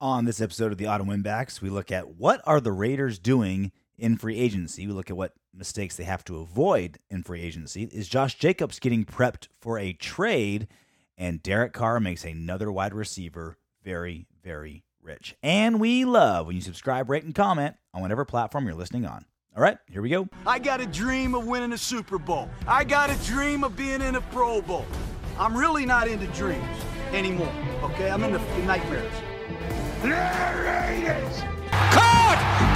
On this episode of the Autumn Winbacks, we look at what are the Raiders doing in free agency. We look at what mistakes they have to avoid in free agency. Is Josh Jacobs getting prepped for a trade? And Derek Carr makes another wide receiver very, very rich. And we love when you subscribe, rate, and comment on whatever platform you're listening on. All right, here we go. I got a dream of winning a Super Bowl. I got a dream of being in a Pro Bowl. I'm really not into dreams anymore, okay? I'm into nightmares. The Raiders! Caught!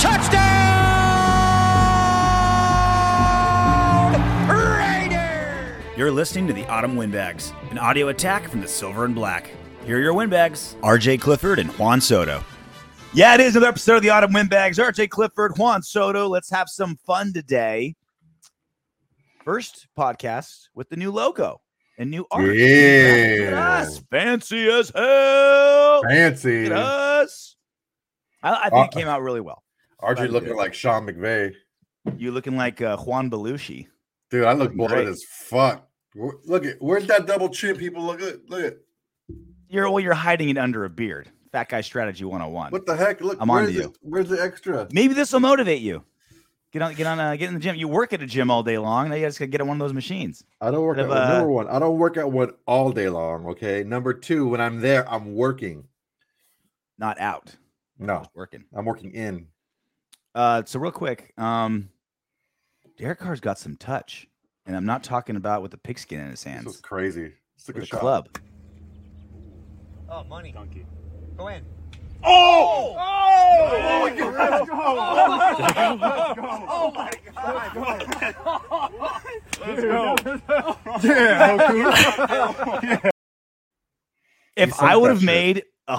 Touchdown! Raiders! You're listening to the Autumn Windbags, an audio attack from the Silver and Black. Here are your Windbags, RJ Clifford and Juan Soto. Yeah, it is another episode of the Autumn Windbags. RJ Clifford, Juan Soto. Let's have some fun today. First podcast with the new logo and new art. Yeah. Look at us. Fancy as hell. Fancy. Look at us. I think it came out really well. RJ looking like Sean McVay. You looking like Juan Belushi. Dude, I look Looking bored great. as fuck. Look at where's that double chin? People look at. You're hiding it under a beard. Fat guy strategy 101. What the heck? Look, I'm on to you. Where's the extra? Maybe this will motivate you. Get in the gym. You work at a gym all day long. Now you just gotta get on one of those machines. I don't work out. Number one, I don't work out one all day long. Okay. Number two, when I'm there, I'm working. Not out. No, Just working. I'm working in. So real quick, Derek Carr's got some touch, and I'm not talking about with the pigskin in his This hands. was crazy. Let's take With a a shot. club. Oh, money. Donkey. Go in. Oh! Oh my God. Let's go. Oh my God. Let's go. If sunk I would that have shit. made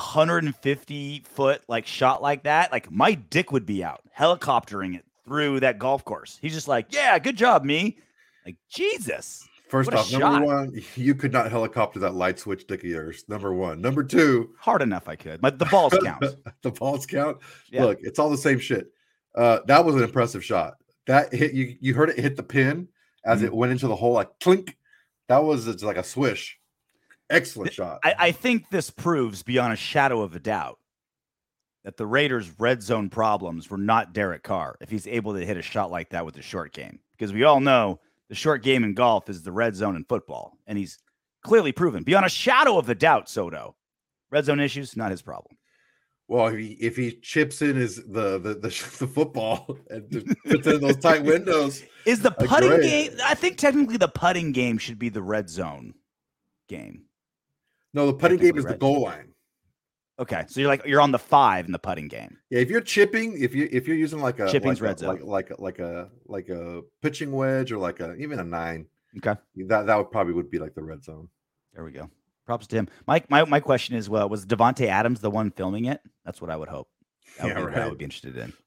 150-foot like shot like that, like my dick would be out helicoptering it through that golf course. He's just like, yeah, good job, me. Like, Jesus. First What a off, shot. number one, you could not helicopter that light switch dick of yours. Number one. Number two, Hard enough I could. But the balls count. the balls count. Yeah. Look, it's all the same shit. That was an impressive shot. That hit you heard it hit the pin as Mm-hmm. it went into the hole, like clink. That was it's like a swish. Excellent shot. I think this proves beyond a shadow of a doubt that the Raiders' red zone problems were not Derek Carr if he's able to hit a shot like that with the short game. Because we all know the short game in golf is the red zone in football. And he's clearly proven beyond a shadow of a doubt, Soto. Red zone issues, not his problem. Well, if he chips in the football and just puts it in those tight windows. Is the Like, putting great. game? I think technically the putting game should be the red zone game. No, the putting game Technically is the red. goal line. Okay, so you're on the 5 in the putting game. Yeah, if you're chipping, if you're using like a Chipping's like red zone. like a pitching wedge or like even a 9, Okay, that would be like the red zone. there we go. Props to him. My question is, was Devontae Adams the one filming it? That's what I would hope. That would Yeah, be what I right. would be interested in.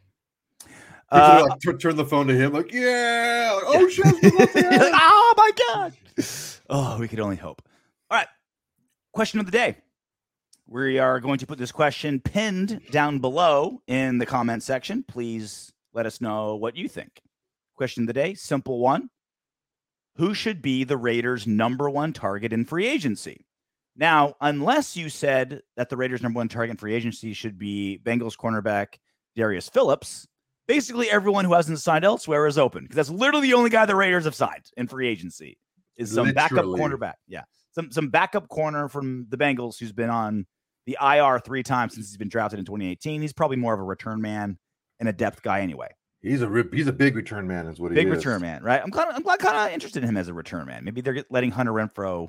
People like, turn the phone to him, like, yeah, like, oh shit, You're like, oh my God. Oh, we could only hope. All right. Question of the day. We are going to put this question pinned down below in the comment section. Please let us know what you think. Question of the day, simple one. Who should be the Raiders' number one target in free agency? Now, unless you said that the Raiders' number one target in free agency should be Bengals cornerback Darius Phillips, basically everyone who hasn't signed elsewhere is open because that's literally the only guy the Raiders have signed in free agency is some backup Literally. cornerback. Yeah, some backup corner from the Bengals who's been on the IR 3 times since he's been drafted in 2018. He's probably more of a return man and a depth guy anyway. He's a big return man, is what he Big is. return man, right? I'm kind of interested in him as a return man. Maybe they're letting Hunter Renfro,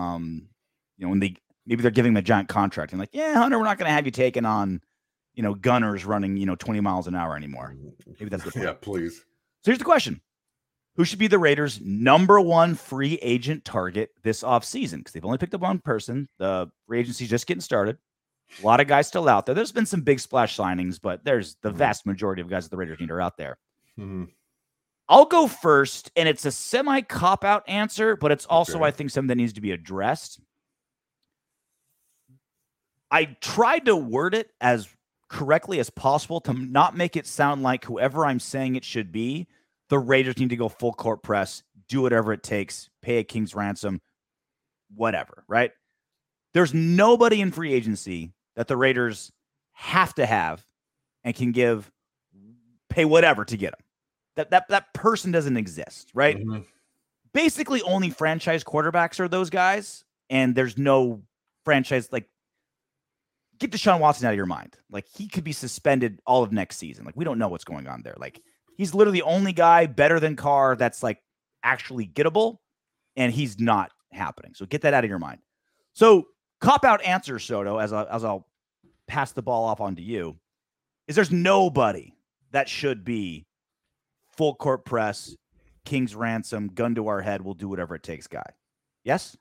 maybe they're giving him a giant contract and like, yeah, Hunter, we're not going to have you taking on, gunners running, 20 miles an hour anymore. Maybe that's the point. Yeah, please. So here's the question. Who should be the Raiders' number one free agent target this offseason? Because they've only picked up one person. The free agency's just getting started. A lot of guys still out there. There's been some big splash signings, but there's the vast majority of guys that the Raiders need are out there. Mhm. I'll go first, and it's a semi-cop-out answer, but it's also, Okay. I think, something that needs to be addressed. I tried to word it as correctly as possible to not make it sound like whoever I'm saying it should be, the Raiders need to go full court press, do whatever it takes, pay a king's ransom, whatever, right? There's nobody in free agency that the Raiders have to have and can pay whatever to get him. That person doesn't exist, right? Mm-hmm. Basically, only franchise quarterbacks are those guys, and there's no franchise like. Get Deshaun Watson out of your mind. Like, he could be suspended all of next season. Like, we don't know what's going on there. Like, he's literally the only guy better than Carr that's like actually gettable, and he's not happening. So get that out of your mind. So cop-out answer, Soto, as I'll pass the ball off onto you, is there's nobody that should be full court press, King's ransom, gun to our head, we'll do whatever it takes guy. Yes?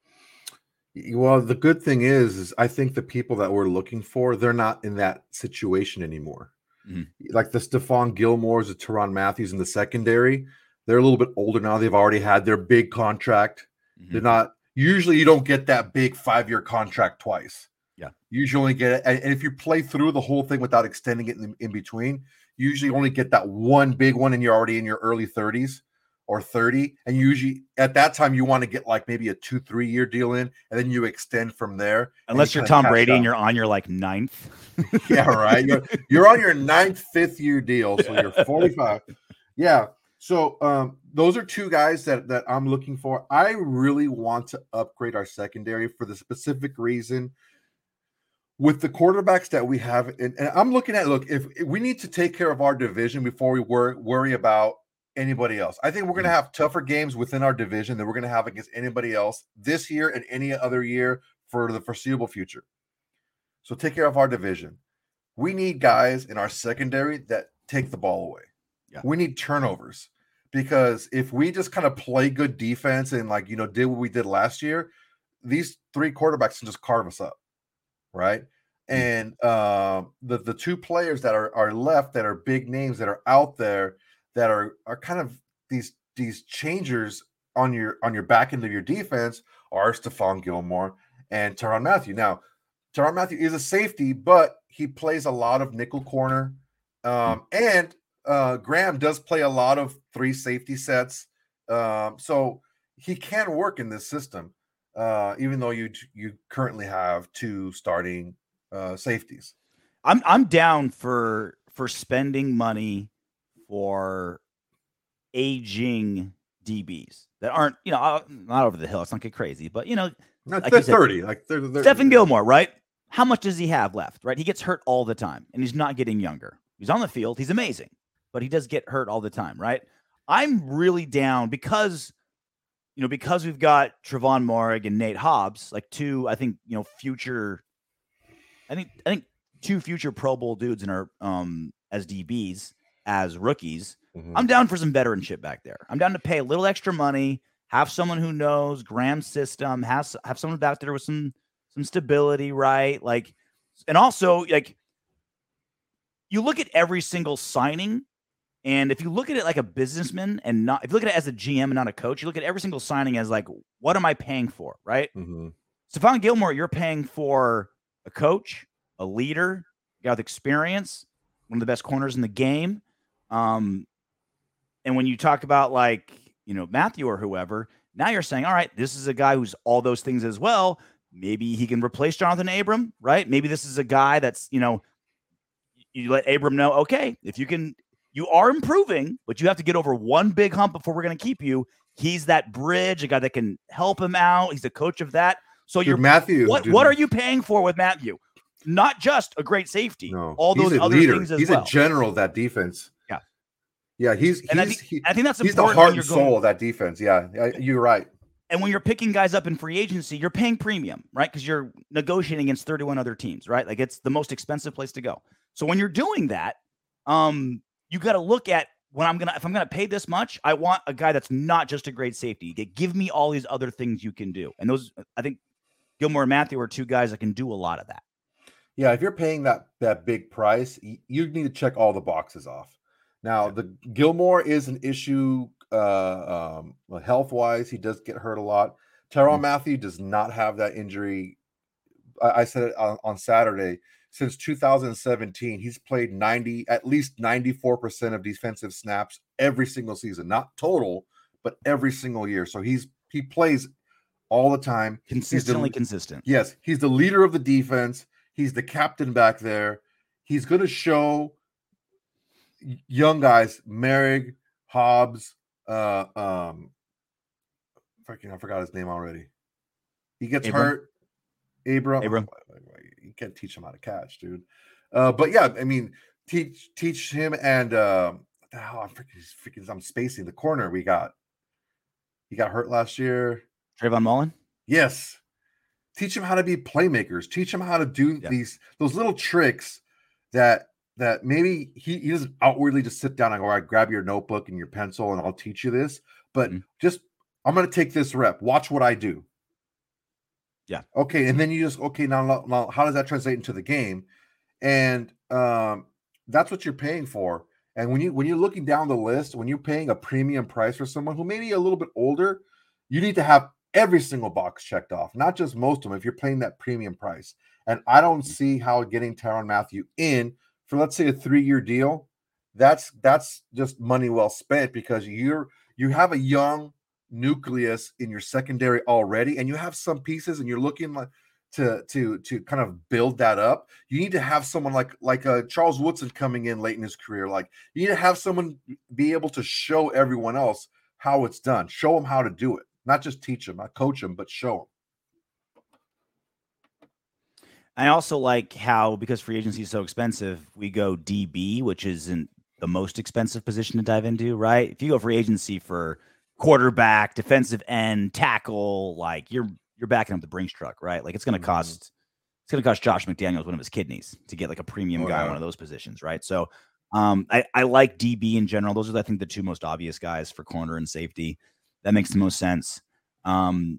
Well, the good thing is I think the people that we're looking for, they're not in that situation anymore. Mm-hmm. Like the Stephon Gilmores, the Tyrann Mathieu in the secondary, they're a little bit older now. They've already had their big contract. Mm-hmm. They're not usually you don't get that big 5-year contract twice. Yeah, usually only get it, and if you play through the whole thing without extending it in between, you usually only get that one big one, and you're already in your early 30s. Or 30, and usually at that time you want to get like maybe a 2-3 year deal in, and then you extend from there. Unless you're Tom Brady and you're on your like 9th. Yeah, right. You're on your 9th, 5th year deal, so you're 45. Yeah. So those are two guys that I'm looking for. I really want to upgrade our secondary for the specific reason with the quarterbacks that we have, and I'm looking at if we need to take care of our division before we worry about anybody else. I think we're going to have tougher games within our division than we're going to have against anybody else this year and any other year for the foreseeable future. So take care of our division. We need guys in our secondary that take the ball away. Yeah. We need turnovers, because if we just kind of play good defense and did what we did last year, these 3 quarterbacks can just carve us up. Right. And the 2 players that are left that are big names that are out there that are kind of these changers on your back end of your defense are Stephon Gilmore and Tyrann Mathieu. Now, Tyrann Mathieu is a safety, but he plays a lot of nickel corner. And Graham does play a lot of 3 safety sets. So he can work in this system, even though you currently have 2 starting safeties. I'm down for spending money for aging DBs that aren't, not over the hill. Let's not get crazy, but like they're 30. Like they're Stephon Gilmore, right? How much does he have left? Right, he gets hurt all the time, and he's not getting younger. He's on the field, he's amazing, but he does get hurt all the time, right? I'm really down because we've got Trevon Moehrig and Nate Hobbs, like 2, I think future. I think 2 future Pro Bowl dudes in our as DBs. As rookies, I'm down for some veteranship back there. I'm down to pay a little extra money, have someone who knows Graham's system, have someone back there with some stability, right? Like, and also like you look at every single signing, and if you look at it like a businessman and not, if you look at it as a GM and not a coach, you look at every single signing as like, what am I paying for, right? Stephon Gilmore, you're paying for a coach, a leader, a guy with experience, one of the best corners in the game. And when you talk about Mathieu or whoever, now you're saying, all right, this is a guy who's all those things as well. Maybe he can replace Jonathan Abram, right? Maybe this is a guy that's, you let Abram know, okay, you are improving, but you have to get over one big hump before we're going to keep you. He's that bridge, a guy that can help him out. He's the coach of that. So Mathieu. What are you paying for with Mathieu? Not just a great safety. No, all those other leader. things as he's well. He's a general of that defense. Yeah, I think that's he's the heart and soul of that defense. Yeah, you're right. And when you're picking guys up in free agency, you're paying premium, right? Because you're negotiating against 31 other teams, right? Like it's the most expensive place to go. So when you're doing that, you got to look at if I'm gonna pay this much, I want a guy that's not just a great safety. Give me all these other things you can do. And those, I think, Gilmore and Mathieu are 2 guys that can do a lot of that. Yeah, if you're paying that big price, you need to check all the boxes off. Now, the Gilmore is an issue health-wise. He does get hurt a lot. Tyrann Mathieu does not have that injury. I said it on Saturday. Since 2017, he's played at least 94% of defensive snaps every single season. Not total, but every single year. So he plays all the time. Consistently consistent. Yes, he's the leader of the defense. He's the captain back there. He's going to show young guys, Merrick, Hobbs, I forgot his name already. He gets hurt. Abram. You can't teach him how to catch, dude. But yeah, I mean, teach him and I'm spacing the corner we got. He got hurt last year. Trayvon Mullen? Yes. Teach him how to be playmakers. Teach him how to do those little tricks that maybe he doesn't outwardly just sit down and go, all right, grab your notebook and your pencil and I'll teach you this. But just, I'm going to take this rep. Watch what I do. Yeah. Okay. And then you just, now how does that translate into the game? And that's what you're paying for. And when you're looking down the list, when you're paying a premium price for someone who may be a little bit older, you need to have every single box checked off, not just most of them, if you're paying that premium price. And I don't see how getting Tyrann Mathieu in for, let's say, a 3-year deal, that's just money well spent, because you have a young nucleus in your secondary already, and you have some pieces, and you're looking like to kind of build that up. You need to have someone like Charles Woodson coming in late in his career. Like, you need to have someone be able to show everyone else how it's done, show them how to do it, not just teach them, not coach them, but show them. I also like how, because free agency is so expensive, we go DB, which isn't the most expensive position to dive into, right? If you go free agency for quarterback, defensive end, tackle, like you're backing up the Brinks truck, right? Like it's going to cost Josh McDaniels one of his kidneys to get like a premium guy on one of those positions, right? So I like DB in general. Those are, I think, the two most obvious guys for corner and safety. That makes the most sense. God,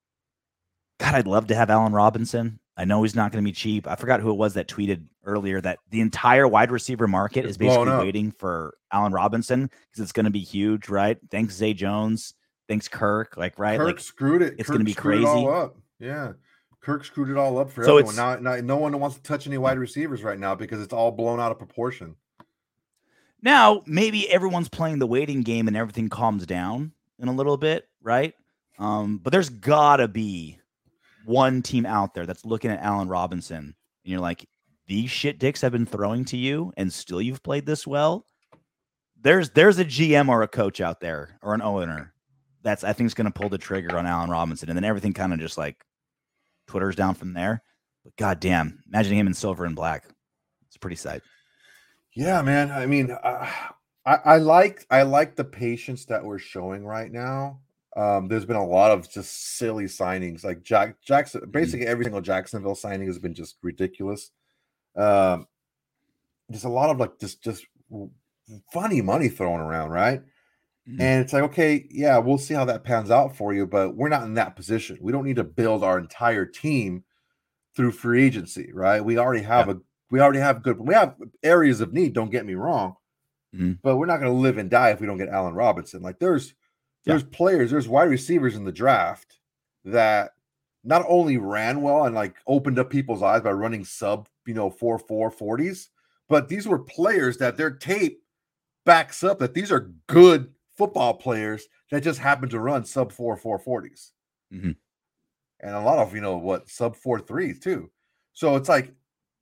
I'd love to have Allen Robinson. I know he's not going to be cheap. I forgot who it was that tweeted earlier that the entire wide receiver market is basically waiting for Allen Robinson because it's going to be huge, right? Thanks, Zay Jones. Thanks, Kirk. Like, right? Kirk like, screwed it. It's going to be crazy. It all up. Yeah. Kirk screwed it all up for everyone. Now, no one wants to touch any wide receivers right now because it's all blown out of proportion. Now, maybe everyone's playing the waiting game and everything calms down in a little bit, right? But there's got to be one team out there that's looking at Allen Robinson and you're like, these shit dicks have been throwing to you and still you've played this well. There's a GM or a coach out there or an owner that's, I think, is going to pull the trigger on Allen Robinson, and then everything kind of just like twitters down from there. But goddamn, imagine him in silver and black. It's pretty sight. Yeah, man. I mean, I like the patience that we're showing right now. There's been a lot of just silly signings, like Jackson. Basically, every single Jacksonville signing has been just ridiculous. There's a lot of like just funny money thrown around, right? And it's like, okay, yeah, we'll see how that pans out for you, but we're not in that position. We don't need to build our entire team through free agency, right? We already have we have areas of need, don't get me wrong, but we're not going to live and die if we don't get Allen Robinson. Like there's players, there's wide receivers in the draft that not only ran well and like opened up people's eyes by running sub, 4.4 40s, but these were players that their tape backs up that these are good football players that just happen to run sub 4.4 40s. And a lot of, sub 4.3s too. So it's like,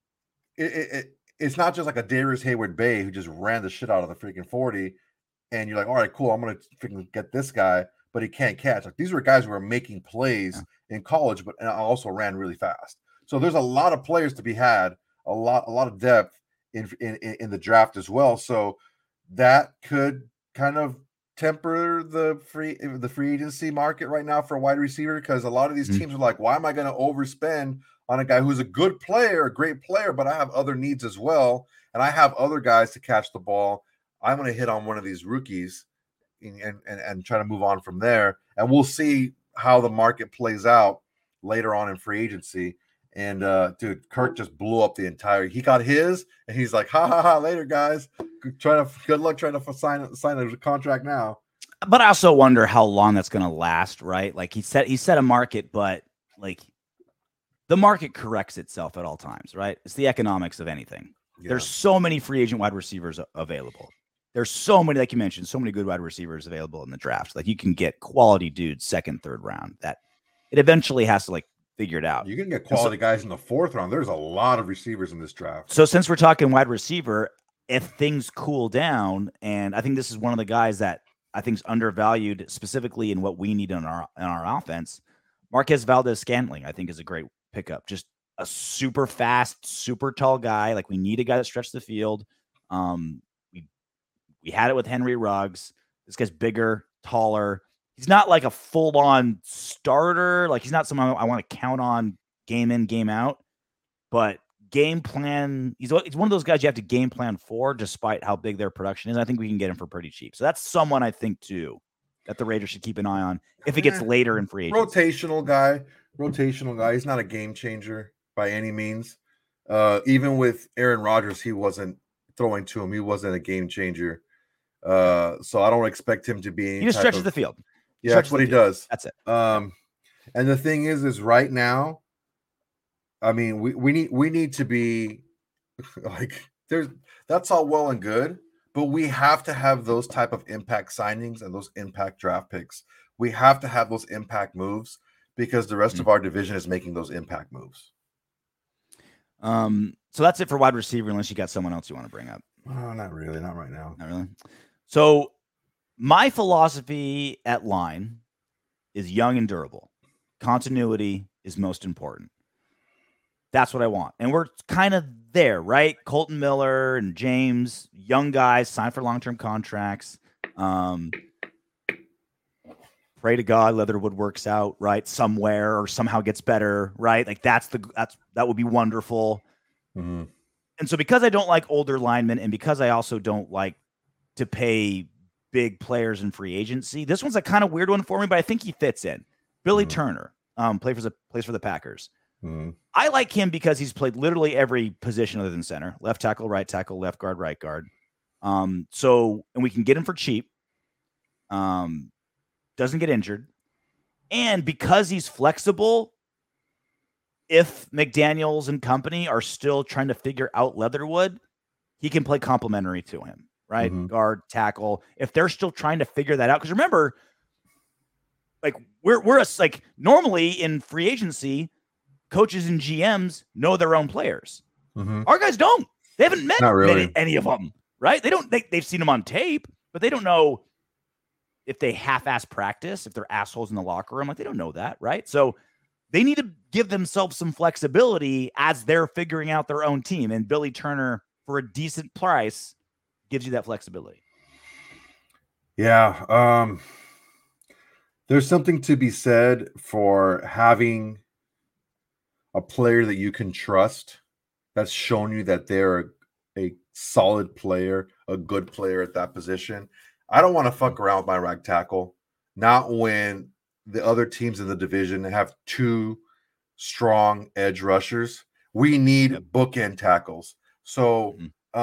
it's not just like a Darius Hayward-Bay who just ran the shit out of the freaking 40 and you're like, all right, cool, I'm going to freaking get this guy, but he can't catch. Like these were guys who were making plays in college, but also ran really fast. So there's a lot of players to be had, a lot of depth in the draft as well. So that could kind of temper the free agency market right now for a wide receiver, because a lot of these teams are like, why am I going to overspend on a guy who's a good player, a great player, but I have other needs as well, and I have other guys to catch the ball. I'm going to hit on one of these rookies and try to move on from there, and we'll see how the market plays out later on in free agency. And dude, Kirk just blew up the entire. He got his, and he's like, "Ha ha ha! Later, guys. Good luck trying to sign a contract now." But I also wonder how long that's going to last, right? Like he set a market, but like the market corrects itself at all times, right? It's the economics of anything. Yeah. There's so many free agent wide receivers available. There's so many, like you mentioned, so many good wide receivers available in the draft. Like you can get quality dudes second, third round. That it eventually has to like figured out. You can get quality guys in the 4th round. There's a lot of receivers in this draft. So since we're talking wide receiver, if things cool down, and I think this is one of the guys that I think is undervalued specifically in what we need in our offense, Marquez Valdes-Scantling, I think, is a great pickup. Just a super fast, super tall guy. Like, we need a guy that stretches the field. We had it with Henry Ruggs. This guy's bigger, taller. He's not like a full-on starter. Like, he's not someone I want to count on game in, game out. But game plan, he's one of those guys you have to game plan for, despite how big their production is. I think we can get him for pretty cheap. So that's someone I think, too, that the Raiders should keep an eye on if it gets later in free agency. Rotational guy. He's not a game changer by any means. Even with Aaron Rodgers, he wasn't throwing to him. He wasn't a game changer. So I don't expect him to be. He just stretches the field. Yeah, that's what he does. That's it. And the thing is right now, I mean, we need to be like, that's all well and good, but we have to have those type of impact signings and those impact draft picks. We have to have those impact moves because the rest of our division is making those impact moves. So that's it for wide receiver, unless you got someone else you want to bring up. Oh, not really. Not right now. Not really. So my philosophy at line is young and durable. Continuity is most important. That's what I want. And we're kind of there, right? Colton Miller and James, young guys, signed for long-term contracts. Pray to God Leatherwood works out, right? Somewhere or somehow gets better, right? Like that would be wonderful. Mm-hmm. And so because I don't like older linemen and because I also don't like to pay big players in free agency, this one's a kind of weird one for me, but I think he fits in. Billy Turner, plays for the Packers. Mm-hmm. I like him because he's played literally every position other than center: left tackle, right tackle, left guard, right guard. And we can get him for cheap. Doesn't get injured. And because he's flexible, if McDaniels and company are still trying to figure out Leatherwood, he can play complementary to him, right? Mm-hmm. Guard, tackle. If they're still trying to figure that out, because remember, like we're like normally in free agency, coaches and GMs know their own players. Mm-hmm. Our guys don't. They haven't met really. any of them, right? They don't. They've seen them on tape, but they don't know if they half-ass practice, if they're assholes in the locker room. Like, they don't know that, right? So they need to give themselves some flexibility as they're figuring out their own team. And Billy Turner, for a decent price, gives you that flexibility. Yeah. There's something to be said for having a player that you can trust that's shown you that they're a solid player, a good player at that position. I don't want to fuck around with my right tackle, not when the other teams in the division have two strong edge rushers. We need bookend tackles. So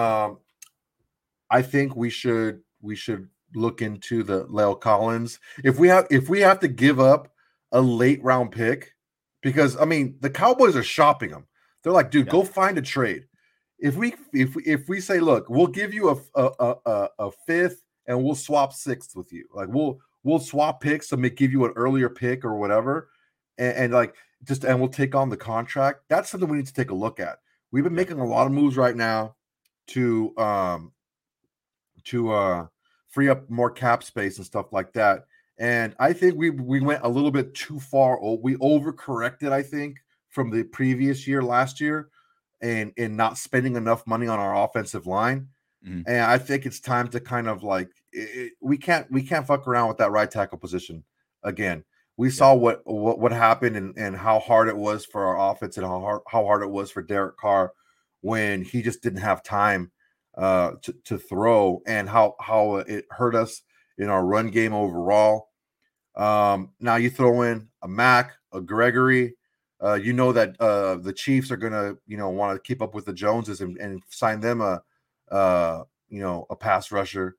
I think we should look into the La'el Collins. If we have to give up a late round pick, because I mean the Cowboys are shopping them. They're like, dude, go find a trade. If we say, look, we'll give you a fifth and we'll swap sixth with you. Like we'll swap picks to give you an earlier pick or whatever, and we'll take on the contract. That's something we need to take a look at. We've been making a lot of moves right now to free up more cap space and stuff like that. And I think we went a little bit too far. We overcorrected, I think, from the previous year, last year, and in not spending enough money on our offensive line. Mm-hmm. And I think it's time to kind of like we can't fuck around with that right tackle position again. We saw what happened and how hard it was for our offense and how hard it was for Derek Carr when he just didn't have time to throw, and how it hurt us in our run game overall. Now you throw in a Mack, a Gregory. That the Chiefs are gonna want to keep up with the Joneses and sign them a pass rusher.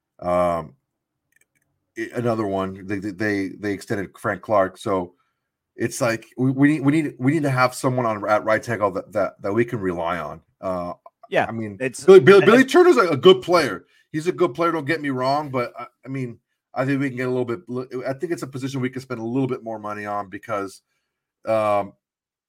Another one, they extended Frank Clark. So it's like we need to have someone at right tackle that we can rely on. I mean, it's Billy Turner's a good player. He's a good player. Don't get me wrong, but I mean, I think we can get a little bit. I think it's a position we can spend a little bit more money on because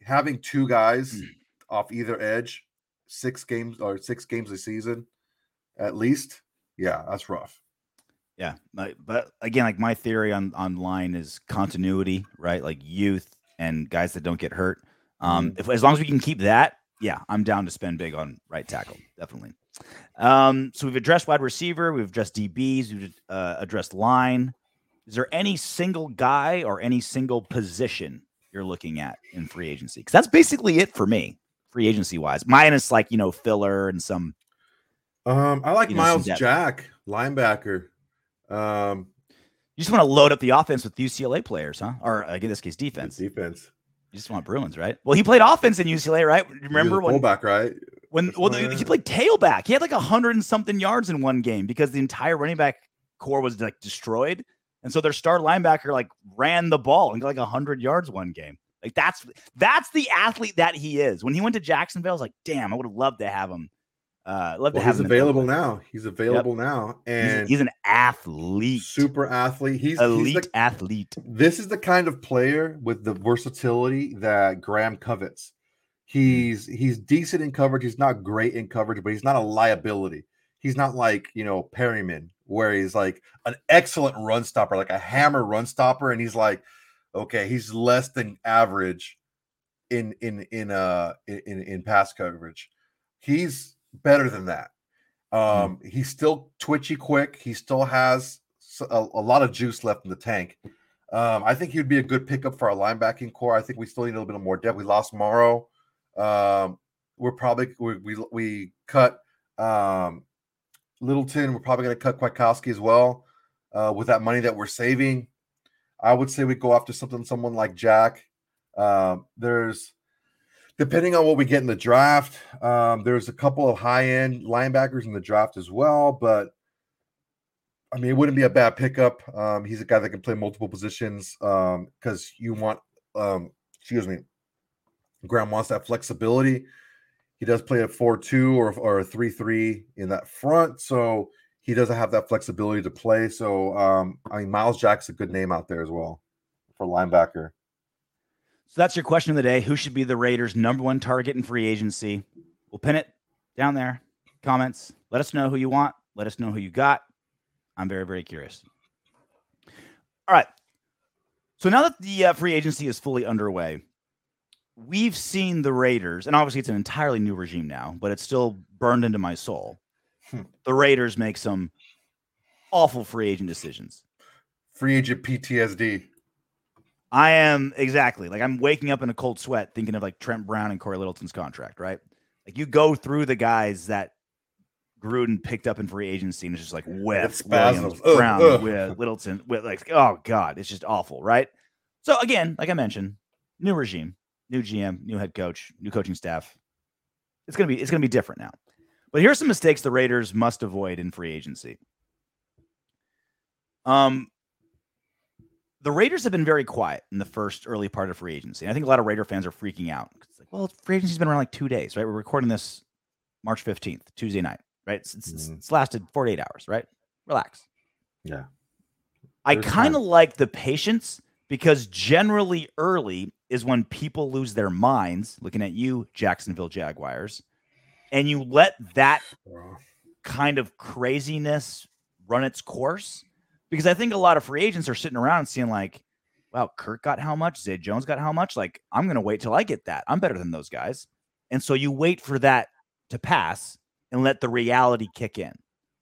having two guys off either edge, 6 games a season, at least. Yeah, that's rough. Yeah, but again, like my theory on line is continuity, right? Like youth and guys that don't get hurt. If as long as we can keep that, yeah, I'm down to spend big on right tackle, definitely. So we've addressed wide receiver, we've addressed DBs, we've addressed line. Is there any single guy or any single position you're looking at in free agency? Because that's basically it for me, free agency wise. Minus like filler and some. I like Miles Jack, linebacker. You just want to load up the offense with UCLA players, huh? Or in this case, defense. Defense. You just want Bruins, right? Well, he played offense in UCLA, right? Remember when fullback, right? When he played tailback, he had like 100 and something yards in one game because the entire running back core was like destroyed, and so their star linebacker like ran the ball and got like 100 yards one game. Like that's the athlete that he is. When he went to Jacksonville, I was like, damn, I would have loved to have him. He's available now. He's available now, and he's an athlete, super athlete. He's elite athlete. This is the kind of player with the versatility that Graham covets. He's decent in coverage. He's not great in coverage, but he's not a liability. He's not like Perryman, where he's like an excellent run stopper, like a hammer run stopper, and he's like, okay, he's less than average in pass coverage. He's better than that. He's still twitchy quick. He still has a lot of juice left in the tank. I think he would be a good pickup for our linebacking core. I think we still need a little bit more depth. We lost Morrow. We cut Littleton. We're probably going to cut Kwiatkowski as well. With that money that we're saving, I would say we go after someone like Jack. There's, depending on what we get in the draft, there's a couple of high-end linebackers in the draft as well, but I mean, it wouldn't be a bad pickup. He's a guy that can play multiple positions because you want, Graham wants that flexibility. He does play a 4-2 or a 3-3 in that front, so he doesn't have that flexibility to play. So, I mean, Miles Jack's a good name out there as well for linebacker. So that's your question of the day. Who should be the Raiders' #1 target in free agency? We'll pin it down there. Comments. Let us know who you want. Let us know who you got. I'm very, very curious. All right. So now that the free agency is fully underway, we've seen the Raiders, and obviously it's an entirely new regime now, but it's still burned into my soul. The Raiders make some awful free agent decisions. Free agent PTSD. I am exactly like I'm waking up in a cold sweat thinking of like Trent Brown and Corey Littleton's contract, right? Like you go through the guys that Gruden picked up in free agency and it's just like Williams, Brown, with Littleton, with like, oh God, it's just awful, right? So again, like I mentioned, new regime, new GM, new head coach, new coaching staff. It's gonna be different now. But here's some mistakes the Raiders must avoid in free agency. The Raiders have been very quiet in the first early part of free agency. And I think a lot of Raider fans are freaking out. It's like, well, free agency's been around like 2 days, right? We're recording this March 15th, Tuesday night, right? It's lasted 48 hours, right? Relax. Yeah. I kind of like the patience because generally early is when people lose their minds, looking at you, Jacksonville Jaguars, and you let that kind of craziness run its course. Because I think a lot of free agents are sitting around and seeing like, wow, Kirk got how much? Zay Jones got how much? Like, I'm going to wait till I get that. I'm better than those guys. And so you wait for that to pass and let the reality kick in.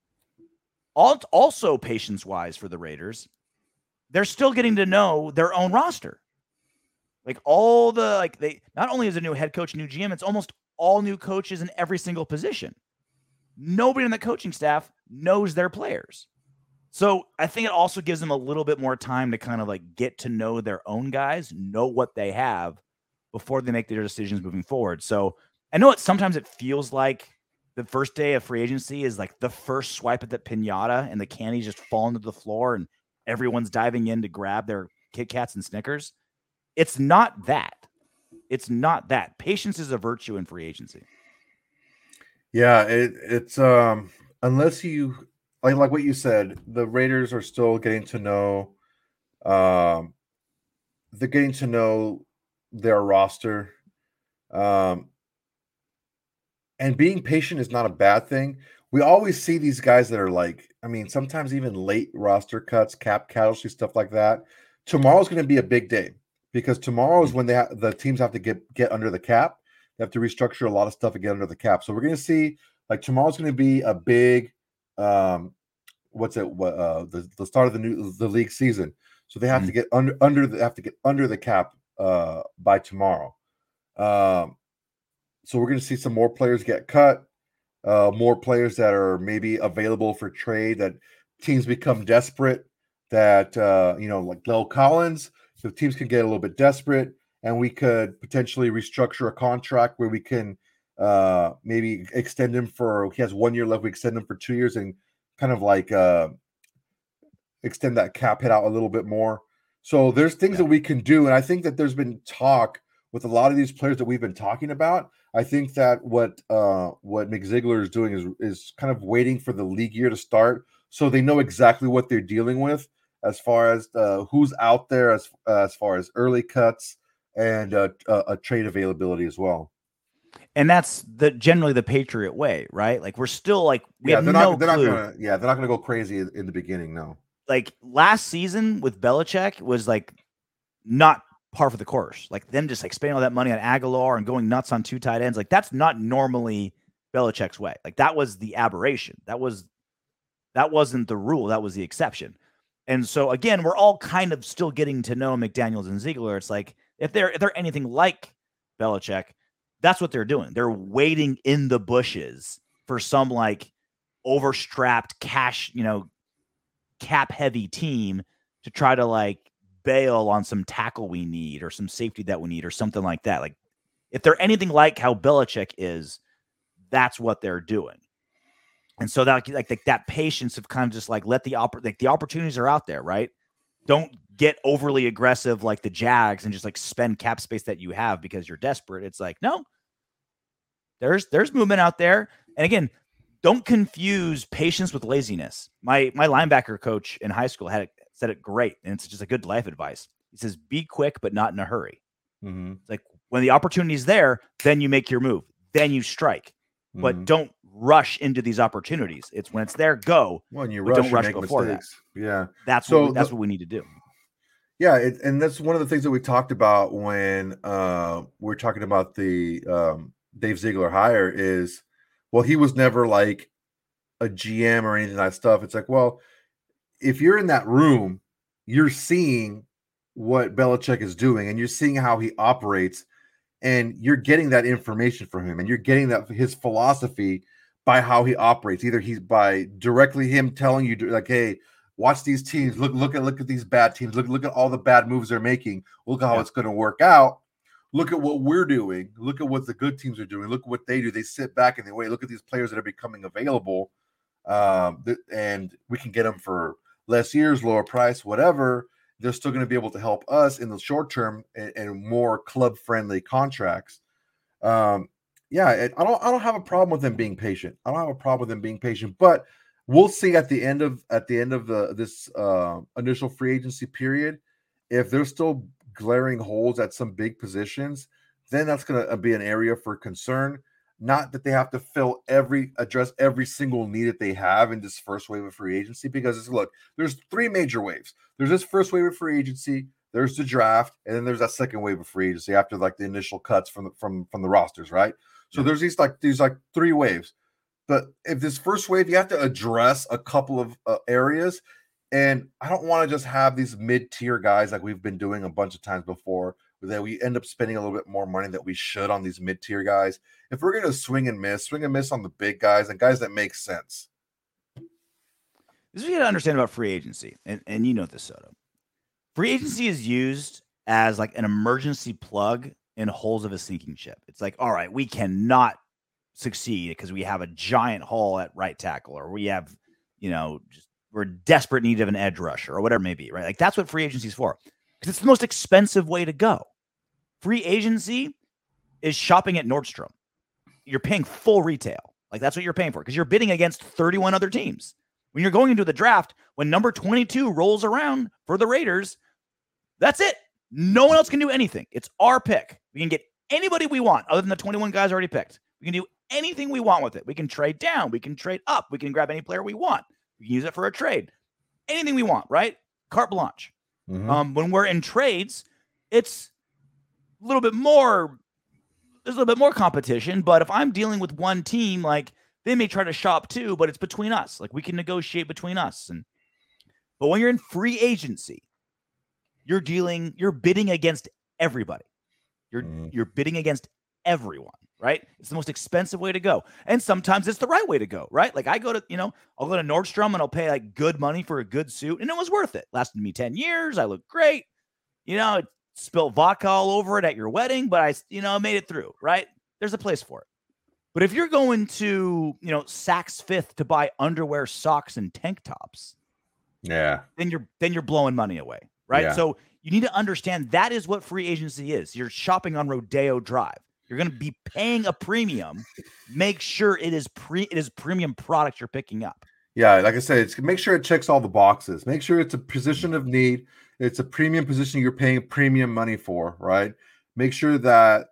Also, patience-wise for the Raiders, they're still getting to know their own roster. Like they not only is a new head coach, new GM, it's almost all new coaches in every single position. Nobody on the coaching staff knows their players. So I think it also gives them a little bit more time to kind of like get to know their own guys, know what they have before they make their decisions moving forward. So I know sometimes it feels like the first day of free agency is like the first swipe at the piñata and the candies just fall into the floor and everyone's diving in to grab their Kit Kats and Snickers. It's not that. It's not that. Patience is a virtue in free agency. Yeah, it's unless you like what you said, the Raiders are still getting to know they're getting to know their roster. And being patient is not a bad thing. We always see these guys that are like, I mean, sometimes even late roster cuts, cap casualty, stuff like that. Tomorrow's going to be a big day because tomorrow is when the teams have to get under the cap. They have to restructure a lot of stuff and get under the cap. So we're going to see, like, tomorrow's going to be a big, the start of the league season. So they have to get under the cap by tomorrow. So we're going to see some more players get cut, more players that are maybe available for trade, that teams become desperate, that, like Lel Collins, so teams can get a little bit desperate, and we could potentially restructure a contract where we can maybe extend him he has 1 year left, we extend him for 2 years and kind of like extend that cap hit out a little bit more. So there's things that we can do, and I think that there's been talk with a lot of these players that we've been talking about. I think that what Mick Ziegler is doing is kind of waiting for the league year to start, so they know exactly what they're dealing with as far as who's out there, as far as early cuts and a trade availability as well. And that's generally the Patriot way, right? Like, we're still like, they're not gonna go crazy in the beginning. No, like last season with Belichick was like not par for the course. Like them just like spending all that money on Aguilar and going nuts on 2 tight ends. Like that's not normally Belichick's way. Like that was the aberration. That wasn't the rule. That was the exception. And so again, we're all kind of still getting to know McDaniels and Ziegler. It's like if they're anything like Belichick, that's what they're doing. They're waiting in the bushes for some like overstrapped cash, cap heavy team to try to like bail on some tackle we need or some safety that we need or something like that. Like if they're anything like how Belichick is, that's what they're doing. And so that like that patience of kind of just like let the opportunities are out there, right? Don't get overly aggressive like the Jags and just like spend cap space that you have because you're desperate. It's like, no, there's movement out there. And again, don't confuse patience with laziness. My linebacker coach in high school said it great, and it's just a good life advice. He says, be quick, but not in a hurry. Mm-hmm. It's like when the opportunity is there, then you make your move, then you strike, but don't rush into these opportunities. It's when it's there, go. When you rush, don't rush make before mistakes. that. Yeah, that's what we need to do. Yeah, and that's one of the things that we talked about when we're talking about the Dave Ziegler hire is, well, he was never like a GM or anything like that stuff. It's like, well, if you're in that room, you're seeing what Belichick is doing and you're seeing how he operates and you're getting that information from him and you're getting that his philosophy by how he operates. Either he's by directly him telling you like, hey, watch these teams, look at these bad teams, look at all the bad moves they're making, look at how it's going to work out. Look at what we're doing. Look at what the good teams are doing. Look at what they do. They sit back and they wait. Look at these players that are becoming available. And we can get them for less years, lower price, whatever. They're still going to be able to help us in the short term and more club friendly contracts. I don't have a problem with them being patient. But we'll see at the end of this initial free agency period, if they're still glaring holes at some big positions, then that's going to be an area for concern. Not that they have to address every single need that they have in this first wave of free agency, because there's 3 major waves. There's this first wave of free agency, there's the draft, and then there's that second wave of free agency after like the initial cuts from the rosters, right? So there's these 3 waves. But if this first wave, you have to address a couple of areas. And I don't want to just have these mid-tier guys like we've been doing a bunch of times before, that we end up spending a little bit more money that we should on these mid-tier guys. If we're going to swing and miss on the big guys and guys that make sense. This is what you got to understand about free agency. And you know this, Soto. Free agency is used as like an emergency plug in holes of a sinking ship. It's like, all right, we cannot succeed because we have a giant hole at right tackle, or we have, we're desperate need of an edge rusher or whatever it may be, right? Like that's what free agency is for, because it's the most expensive way to go. Free agency is shopping at Nordstrom. You're paying full retail. Like that's what you're paying for, because you're bidding against 31 other teams. When you're going into the draft, when number 22 rolls around for the Raiders, that's it. No one else can do anything. It's our pick. We can get anybody we want other than the 21 guys already picked. We can do anything we want with it. We can trade down. We can trade up. We can grab any player we want. We can use it for a trade. Anything we want, right? Carte blanche. When we're in trades, it's a little bit more, there's a little bit more competition. But if I'm dealing with one team, like they may try to shop too, but it's between us. Like we can negotiate between us. But when you're in free agency, you're bidding against everybody. You're bidding against everyone, right? It's the most expensive way to go. And sometimes it's the right way to go, right? Like I'll go to Nordstrom and I'll pay like good money for a good suit. And it was worth it. Lasted me 10 years. I looked great. It spilled vodka all over it at your wedding, but I made it through, right? There's a place for it. But if you're going to, Saks Fifth to buy underwear, socks, and tank tops, then you're blowing money away, right? Yeah. So you need to understand that is what free agency is. You're shopping on Rodeo Drive. You're going to be paying a premium. Make sure it is premium product you're picking up. Yeah, like I said, make sure it checks all the boxes. Make sure it's a position of need. It's a premium position you're paying premium money for, right? Make sure that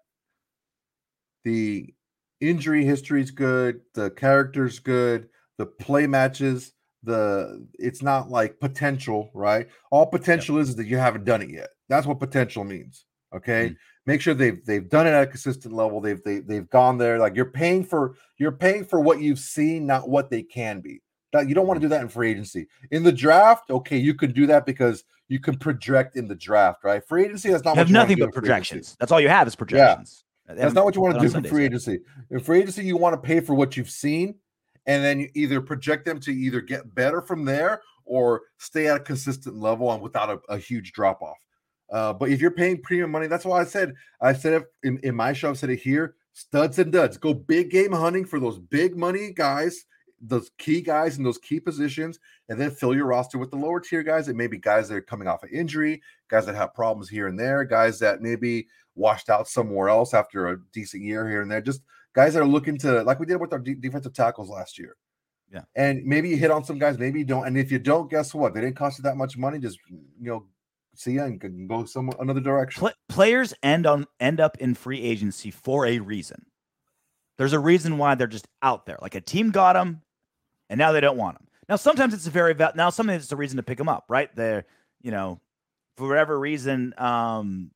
the injury history is good, the character's good, the play matches. It's not like potential, right? All potential is that you haven't done it yet. That's what potential means. Okay. Make sure they've done it at a consistent level. They've gone there. Like you're paying for what you've seen, not what they can be. You don't want to do that in free agency. In the draft, okay, you can do that because you can project in the draft, right? Free agency, that's not you have nothing but projections. That's all you have is projections. Yeah. That's not what you want to do in free agency. In free agency, you want to pay for what you've seen, and then you either project them to either get better from there or stay at a consistent level and without a huge drop off. But if you're paying premium money, that's why I said it in my show, I've said it here, studs and duds. Go big game hunting for those big money guys, those key guys in those key positions, and then fill your roster with the lower tier guys. It may be guys that are coming off an injury, guys that have problems here and there, guys that maybe washed out somewhere else after a decent year here and there. Just guys that are looking to, like we did with our defensive tackles last year. Yeah. And maybe you hit on some guys, maybe you don't. And if you don't, guess what? They didn't cost you that much money. Just, see ya and can go another direction. Players end up in free agency for a reason. There's a reason why they're just out there. Like a team got them, and now they don't want them. Now sometimes it's sometimes it's a reason to pick them up, right? They're, for whatever reason, some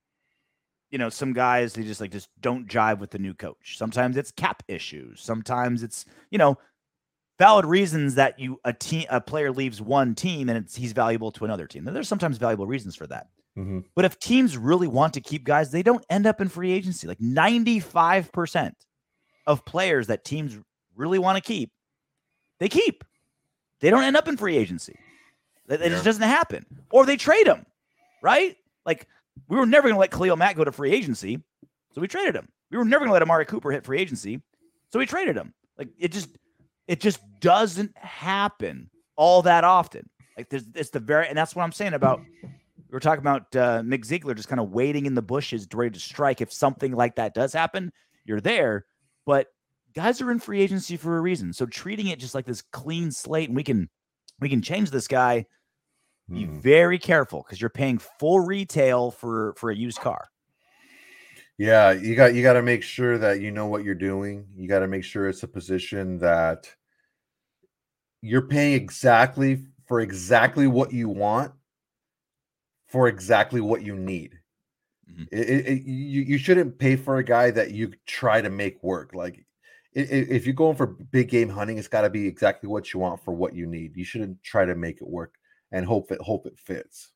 guys they just don't jive with the new coach. Sometimes it's cap issues. Sometimes it's valid reasons that a player leaves one team and he's valuable to another team. There's sometimes valuable reasons for that. Mm-hmm. But if teams really want to keep guys, they don't end up in free agency. Like 95% of players that teams really want to keep, they keep. They don't end up in free agency. It just doesn't happen. Or they trade them, right? Like we were never going to let Khalil Mack go to free agency, so we traded him. We were never going to let Amari Cooper hit free agency, so we traded him. Like it just doesn't happen all that often. Like and that's what I'm saying about, we were talking about Mick Ziegler just kind of waiting in the bushes ready to strike. If something like that does happen, you're there. But guys are in free agency for a reason. So treating it just like this clean slate and we can change this guy, be very careful because you're paying full retail for a used car. Yeah, you got to make sure that you know what you're doing. You got to make sure it's a position that you're paying exactly what you want for exactly what you need. Mm-hmm. You shouldn't pay for a guy that you try to make work. Like if you're going for big game hunting, it's got to be exactly what you want for what you need. You shouldn't try to make it work and hope it fits.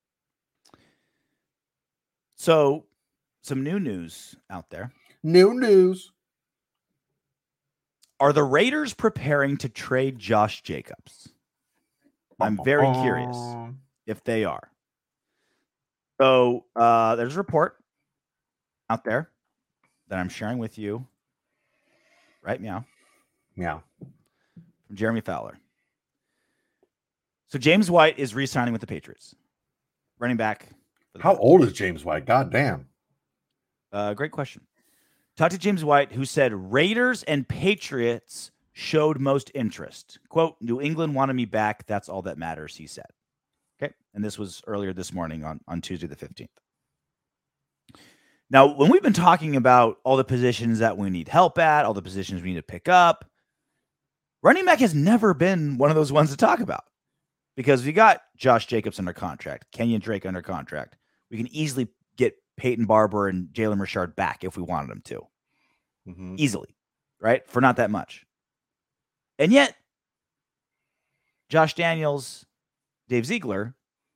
So some new news out there. New news. Are the Raiders preparing to trade Josh Jacobs? I'm very curious if they are. So there's a report out there that I'm sharing with you. Right, meow. Meow. From Jeremy Fowler. So James White is re-signing with the Patriots. Running back. How old is James White? God damn. Great question. Talked to James White, who said Raiders and Patriots showed most interest. Quote, New England wanted me back. That's all that matters, he said. Okay. And this was earlier this morning on Tuesday the 15th. Now, when we've been talking about all the positions that we need help at, all the positions we need to pick up, running back has never been one of those ones to talk about because we got Josh Jacobs under contract, Kenyon Drake under contract. We can easily get Peyton Barber and Jalen Richard back if we wanted them to. Easily, right? For not that much. And yet, Josh Daniels, Dave Ziegler,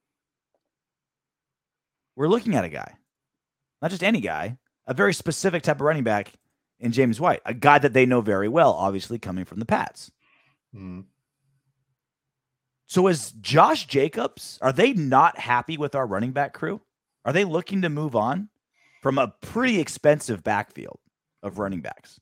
we're looking at a guy, not just any guy, a very specific type of running back in James White, a guy that they know very well, obviously coming from the Pats. So is Josh Jacobs, are they not happy with our running back crew? Are they looking to move on from a pretty expensive backfield of running backs?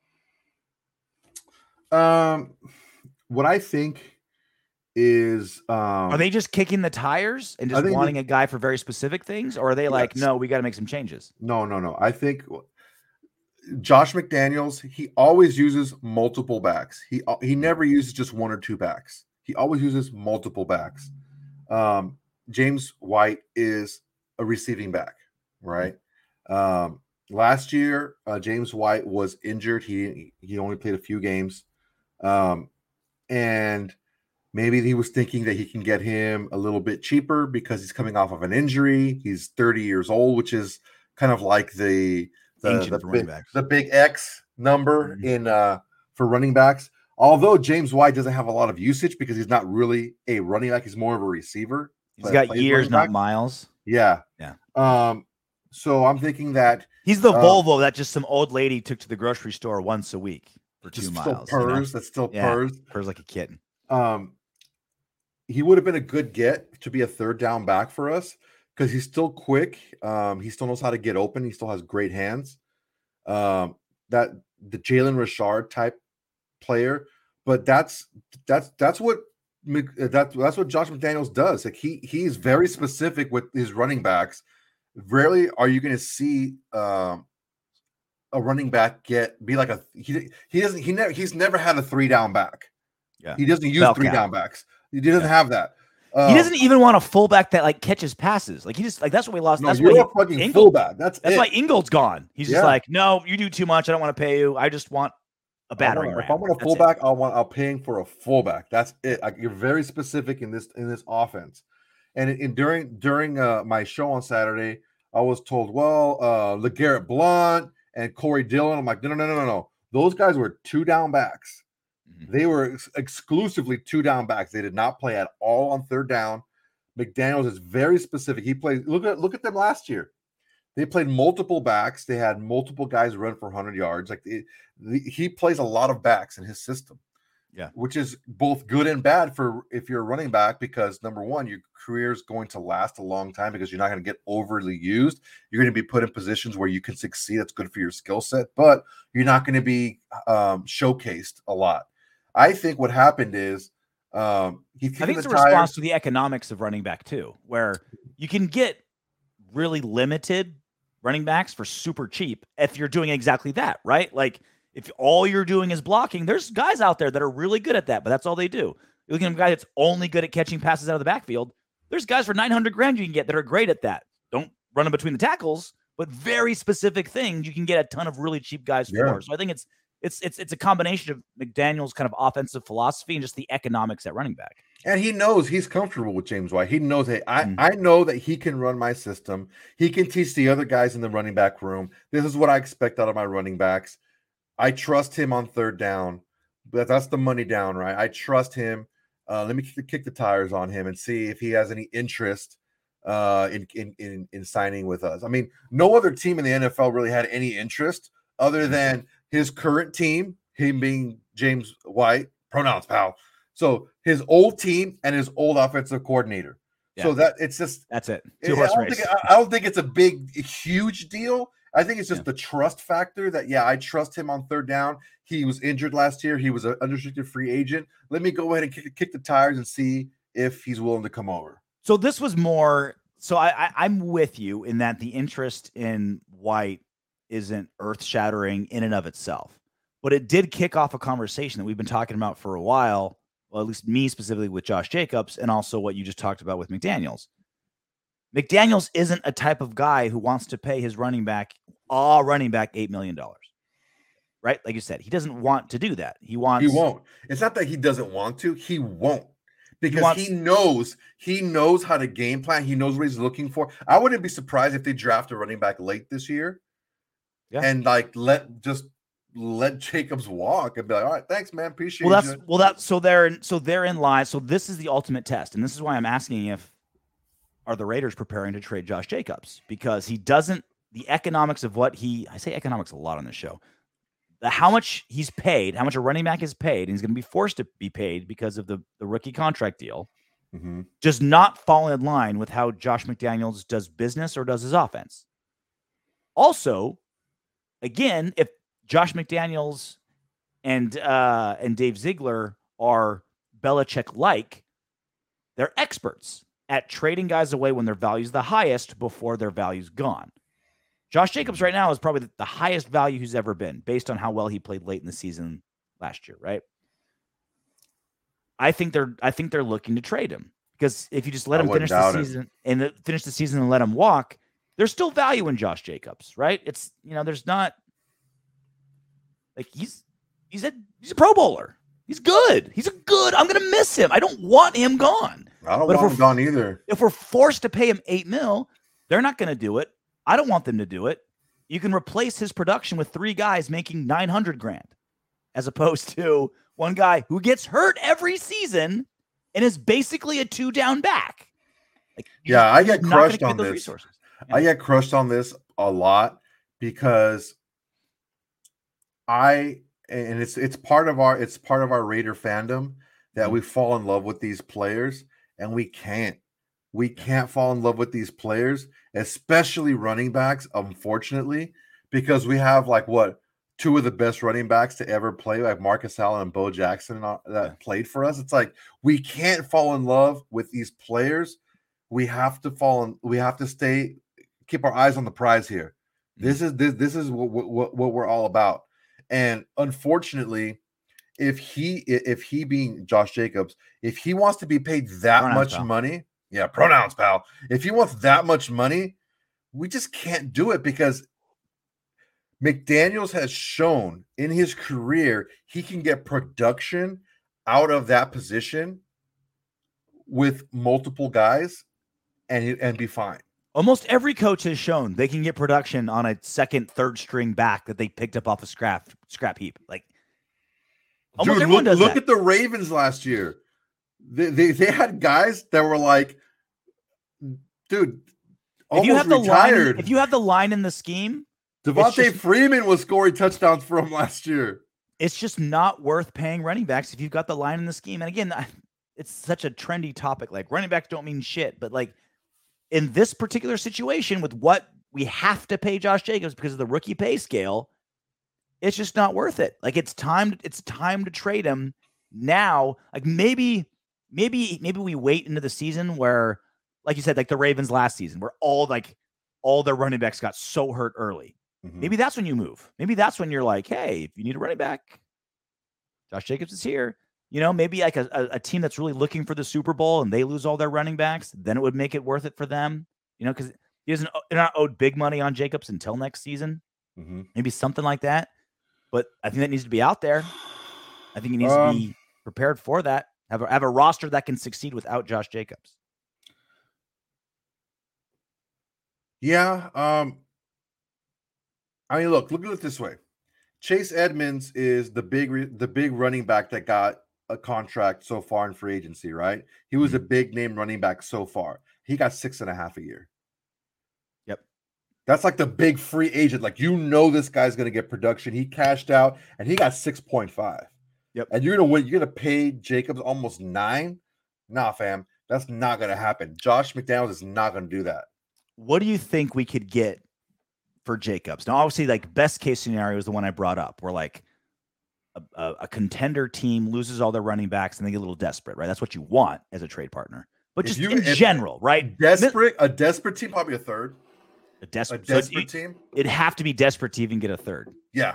What I think is, are they just kicking the tires and just wanting a guy for very specific things? Or are they like, no, we got to make some changes? No. I think Josh McDaniels, he always uses multiple backs. He never uses just one or two backs. He always uses multiple backs. James White is a receiving back, right? Last year, James White was injured. He only played a few games. And maybe he was thinking that he can get him a little bit cheaper because he's coming off of an injury. He's 30 years old, which is kind of like the big X number in for running backs. Although James White doesn't have a lot of usage because he's not really a running back, he's more of a receiver. He's got years, not miles. Yeah. So I'm thinking that he's the Volvo that just some old lady took to the grocery store once a week for 2 miles. Purrs. That's still purrs. Purrs like a kitten. He would have been a good get to be a third down back for us because he's still quick. He still knows how to get open. He still has great hands. That the Jalen Richard type player, but that's what Josh McDaniels does. Like he's very specific with his running backs. Rarely are you going to see a running back he's never had a 3-down back. Yeah, he doesn't use 3-down backs. He doesn't have that. He doesn't even want a fullback that like catches passes. Like he just like that's what we lost. No, that's you're a fucking fullback. That's why Ingold's gone. He's just like, no, you do too much. I don't want to pay you. I just want a battering ram. If I want a fullback, I'll pay him for a fullback. That's it. You're very specific in this offense. And during my show on Saturday, I was told, well, LeGarrette Blount and Corey Dillon. I'm like, no. Those guys were 2-down backs. They were exclusively 2-down backs. They did not play at all on third down. McDaniels is very specific. He plays. Look at them last year. They played multiple backs. They had multiple guys run for 100 yards. Like he plays a lot of backs in his system. Yeah, which is both good and bad for if you're a running back because number one, your career is going to last a long time because you're not going to get overly used. You're going to be put in positions where you can succeed. That's good for your skill set, but you're not going to be showcased a lot. I think what happened is I think it's a response to the economics of running back too, where you can get really limited running backs for super cheap if you're doing exactly that, right? Like if all you're doing is blocking, there's guys out there that are really good at that, but that's all they do. You're looking at a guy that's only good at catching passes out of the backfield. There's guys for $900,000 you can get that are great at that. Don't run them between the tackles, but very specific things you can get a ton of really cheap guys for. So I think it's a combination of McDaniel's kind of offensive philosophy and just the economics at running back. And he knows he's comfortable with James White. He knows, hey, I know that he can run my system. He can teach the other guys in the running back room. This is what I expect out of my running backs. I trust him on third down. But that's the money down, right? I trust him. Let me kick the tires on him and see if he has any interest in signing with us. I mean, no other team in the NFL really had any interest other than his current team, him being James White, pronouns, pal. So his old team and his old offensive coordinator. Yeah. So that's it. Two-horse race. I don't think it's a big, huge deal. I think it's just the trust factor that, I trust him on third down. He was injured last year. He was an unrestricted free agent. Let me go ahead and kick the tires and see if he's willing to come over. So this was more – so I'm with you in that the interest in White isn't earth-shattering in and of itself. But it did kick off a conversation that we've been talking about for a while, well, at least me specifically with Josh Jacobs, and also what you just talked about with McDaniels. McDaniels isn't a type of guy who wants to pay his running back $8 million. Right? Like you said, he doesn't want to do that. He won't. It's not that he doesn't want to. He won't. Because he knows how to game plan. He knows what he's looking for. I wouldn't be surprised if they draft a running back late this year. Yeah. And like let Jacobs walk and be like, all right, thanks, man. Appreciate it. So therein lies. So this is the ultimate test. And this is why I'm asking are the Raiders preparing to trade Josh Jacobs? Because the economics of I say economics a lot on this show. How much he's paid, how much a running back is paid, and he's going to be forced to be paid because of the rookie contract deal, does not fall in line with how Josh McDaniels does business or does his offense. Also, again, if Josh McDaniels and Dave Ziegler are Belichick-like, they're experts at trading guys away when their value's the highest before their value's gone. Josh Jacobs right now is probably the highest value he's ever been based on how well he played late in the season last year, right? I think they're looking to trade him because if you just let him finish the season and let him walk, there's still value in Josh Jacobs, right? It's, there's not like he's a Pro Bowler. He's good. I'm going to miss him. I don't want him gone. I don't want him gone either. If we're forced to pay him $8 million, they're not going to do it. I don't want them to do it. You can replace his production with 3 guys making $900,000 as opposed to one guy who gets hurt every season and is basically a 2-down back. I get crushed on this. I get crushed on this a lot because it's part of our Raider fandom that we fall in love with these players, and we can't fall in love with these players, especially running backs, unfortunately, because we have 2 of the best running backs to ever play, like Marcus Allen and Bo Jackson that played for us. It's like we can't fall in love with these players. We have to keep our eyes on the prize here. This is what we're all about. And unfortunately, if he being Josh Jacobs, if he wants to be paid that much money, pronouns, pal. If he wants that much money, we just can't do it because McDaniels has shown in his career he can get production out of that position with multiple guys and be fine. Almost every coach has shown they can get production on a second, third string back that they picked up off a scrap heap. Like, almost everyone does that. Look at the Ravens last year. They had guys that were like, dude, almost retired. If you have the line in the scheme, Devontae Freeman was scoring touchdowns for him last year. It's just not worth paying running backs if you've got the line in the scheme. And again, it's such a trendy topic. Like, running backs don't mean shit, but like in this particular situation with what we have to pay Josh Jacobs because of the rookie pay scale, it's just not worth it. Like, it's time to trade him now. Like, maybe we wait into the season where, like you said, like the Ravens last season, where all their running backs got so hurt early. Mm-hmm. Maybe that's when you move. Maybe that's when you're like, hey, if you need a running back, Josh Jacobs is here. Maybe like a team that's really looking for the Super Bowl and they lose all their running backs, then it would make it worth it for them. Because they're not owed big money on Jacobs until next season. Mm-hmm. Maybe something like that. But I think that needs to be out there. I think he needs to be prepared for that. Have a roster that can succeed without Josh Jacobs. Yeah. I mean, look at it this way. Chase Edmonds is the big running back that got a contract so far in free agency, right? He was a big name running back so far. He got $6.5 a year. Yep. That's like the big free agent. Like, this guy's going to get production. He cashed out and he got 6.5. Yep. And you're going to pay Jacobs almost 9? Nah, fam. That's not going to happen. Josh McDaniels is not going to do that. What do you think we could get for Jacobs? Now, obviously, like, best case scenario is the one I brought up, where like a contender team loses all their running backs and they get a little desperate, right? That's what you want as a trade partner. But just in general, right? A desperate team, probably a third. A desperate team? It'd have to be desperate to even get a third. Yeah.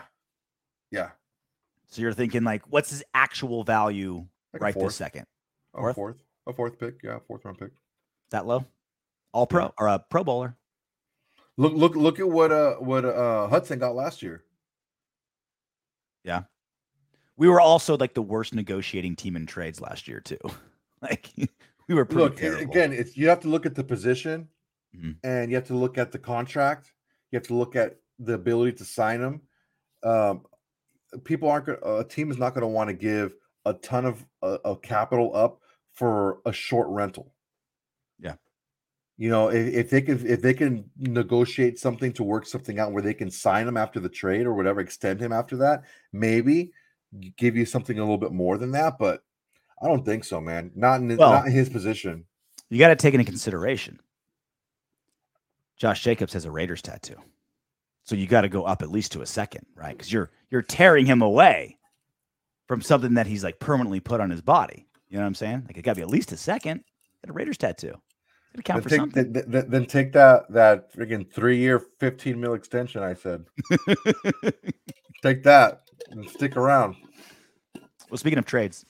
So you're thinking, like, what's his actual value this second? A fourth pick. Yeah, fourth round pick. That low? All pro or a Pro Bowler. Look at what Hudson got last year. Yeah. We were also like the worst negotiating team in trades last year too. Like we were pretty terrible. Again, you have to look at the position and you have to look at the contract. You have to look at the ability to sign them. People aren't a team is not going to want to give a ton of capital up for a short rental. Yeah. You know, if they can negotiate something to work something out where they can sign him after the trade or whatever, extend him after that, maybe give you something a little bit more than that. But I don't think so, man. Not in his position. You got to take into consideration Josh Jacobs has a Raiders tattoo. So you got to go up at least to a second, right? Because you're tearing him away from something that he's like permanently put on his body. You know what I'm saying? Like it got to be at least a second. Got a Raiders tattoo. Got to count for something. Then take that freaking 3-year, $15 million extension. I said, take that and stick around. Well, speaking of trades,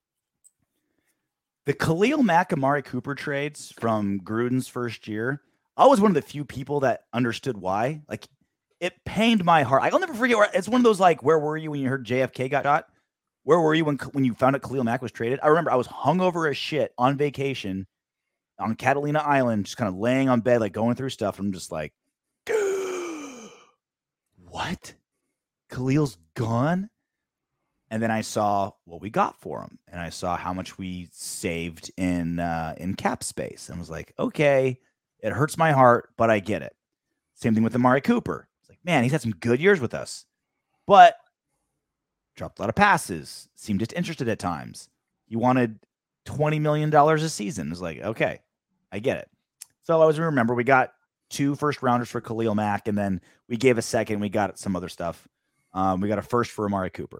the Khalil Mack, Amari Cooper trades from Gruden's first year. I was one of the few people that understood why. Like, it pained my heart. I'll never forget. It's one of those like, where were you when you heard JFK got shot? Where were you when you found out Khalil Mack was traded? I remember I was hungover as shit on vacation on Catalina Island, just kind of laying on bed, like going through stuff. I'm just like, what? Khalil's gone? And then I saw what we got for him, and I saw how much we saved in cap space, and was like, okay, it hurts my heart, but I get it. Same thing with Amari Cooper. It's like, man, he's had some good years with us, but dropped a lot of passes, seemed disinterested at times. He wanted $20 million a season. It was like, okay, I get it. So I always remember we got 2 first-rounders for Khalil Mack, and then we gave a second. We got some other stuff. We got a first for Amari Cooper.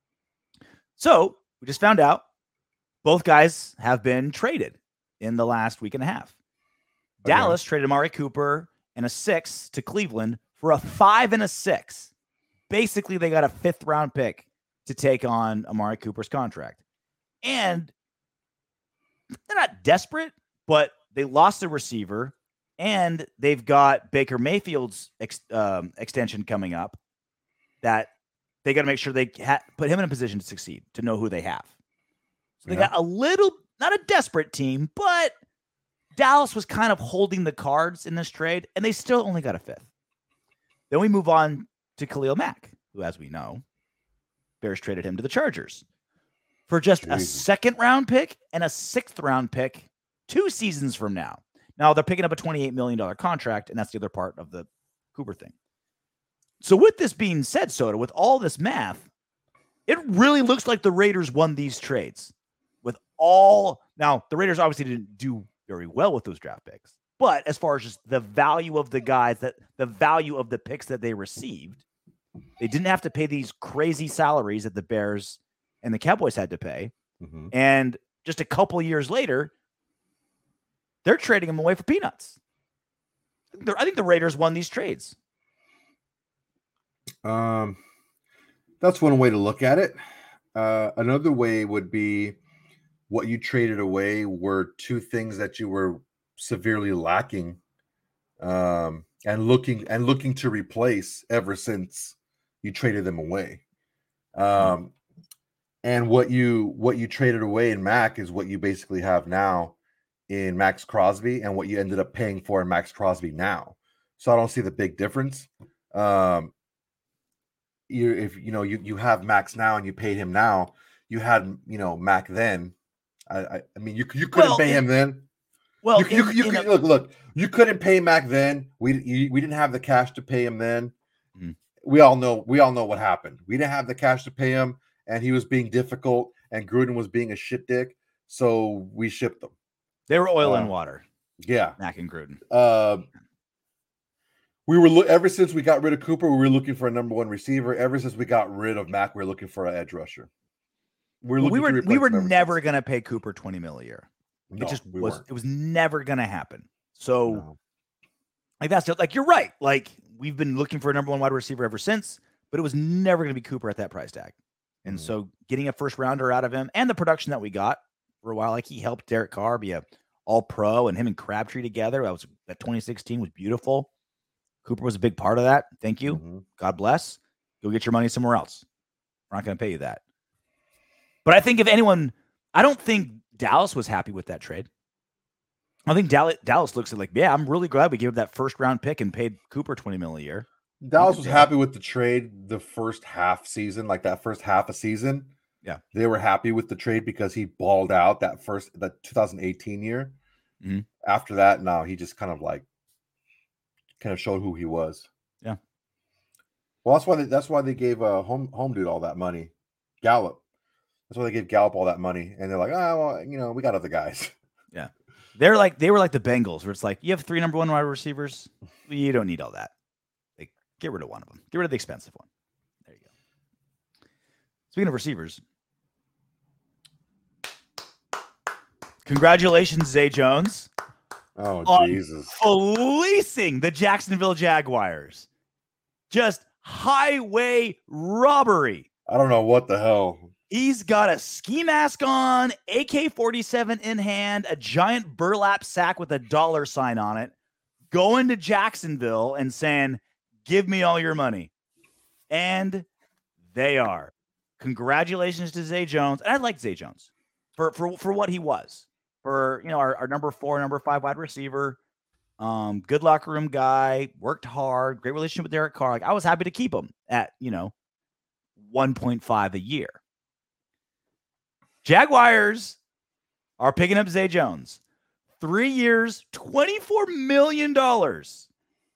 So we just found out both guys have been traded in the last week and a half. Okay. Dallas traded Amari Cooper and a 6 to Cleveland for a 5 and a 6. Basically, they got a 5th-round pick to take on Amari Cooper's contract. And they're not desperate, but they lost a receiver, and they've got Baker Mayfield's extension coming up that they got to make sure they put him in a position to succeed, to know who they have. So they got a little, not a desperate team, but Dallas was kind of holding the cards in this trade, and they still only got a 5th. Then we move on to Khalil Mack, who, as we know, Bears traded him to the Chargers for just a 2nd-round pick and a 6th-round pick 2 seasons from now. Now, they're picking up a $28 million contract, and that's the other part of the Cooper thing. So with this being said, Soda, with all this math, it really looks like the Raiders won these trades. Now, the Raiders obviously didn't do very well with those draft picks, but as far as just the value of the guys, the value of the picks that they received, they didn't have to pay these crazy salaries that the Bears and the Cowboys had to pay. Mm-hmm. And just a couple of years later, they're trading them away for peanuts. I think the Raiders won these trades. That's one way to look at it. Another way would be what you traded away were 2 things that you were severely lacking, and looking to replace ever since you traded them away. And what you traded away in Mac is what you basically have now in Max Crosby, and what you ended up paying for in Max Crosby now. So I don't see the big difference. You have Max now and you paid him now, you had Mac then. I mean you couldn't pay him then. Well, look, you couldn't pay Mac then. We didn't have the cash to pay him then. Mm-hmm. We all know what happened. We didn't have the cash to pay him, and he was being difficult, and Gruden was being a shit dick, so we shipped them. They were oil and water. Yeah, Mac and Gruden. We were ever since we got rid of Cooper, we were looking for a number 1 receiver. Ever since we got rid of Mac, we were looking for an edge rusher. We were never going to pay Cooper $20 million a year. No, It was never going to happen. So, like that's like you're right. Like we've been looking for a number 1 wide receiver ever since, but it was never going to be Cooper at that price tag. And so, getting a 1st rounder out of him and the production that we got for a while, like he helped Derek Carr be a all pro, and him and Crabtree together. That 2016 was beautiful. Cooper was a big part of that. Thank you. Mm-hmm. God bless. Go get your money somewhere else. We're not going to pay you that. But I think if anyone, I don't think Dallas was happy with that trade. I think Dallas looks at like, yeah, I'm really glad we gave that first round pick and paid Cooper $20 million a year. Dallas was happy with the trade the first half season, like that first half a season. Yeah. They were happy with the trade because he balled out that 2018 year. Mm-hmm. After that, now he just kind of showed who he was. Yeah. Well, that's why they gave home dude all that money. Gallup. That's why they gave Gallup all that money. And they're like, well, we got other guys. Yeah. They were like the Bengals, where it's like, you have 3 number 1 wide receivers. You don't need all that. Like, get rid of one of them. Get rid of the expensive one. There you go. Speaking of receivers, congratulations, Zay Jones. Oh, Jesus. Fleecing the Jacksonville Jaguars. Just highway robbery. I don't know what the hell. He's got a ski mask on, AK-47 in hand, a giant burlap sack with a dollar sign on it, going to Jacksonville and saying, give me all your money. And they are. Congratulations to Zay Jones. And I like Zay Jones for what he was. For, our number 4, number 5 wide receiver. Good locker room guy, worked hard, great relationship with Derek Carr. Like, I was happy to keep him at, 1.5 a year. Jaguars are picking up Zay Jones. 3 years, $24 million. $14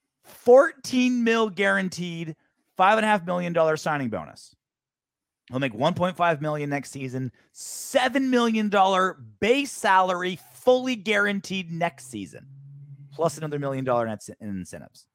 million guaranteed, $5.5 million signing bonus. He'll make $1.5 million next season, $7 million base salary, fully guaranteed next season, plus another $1 million in incentives.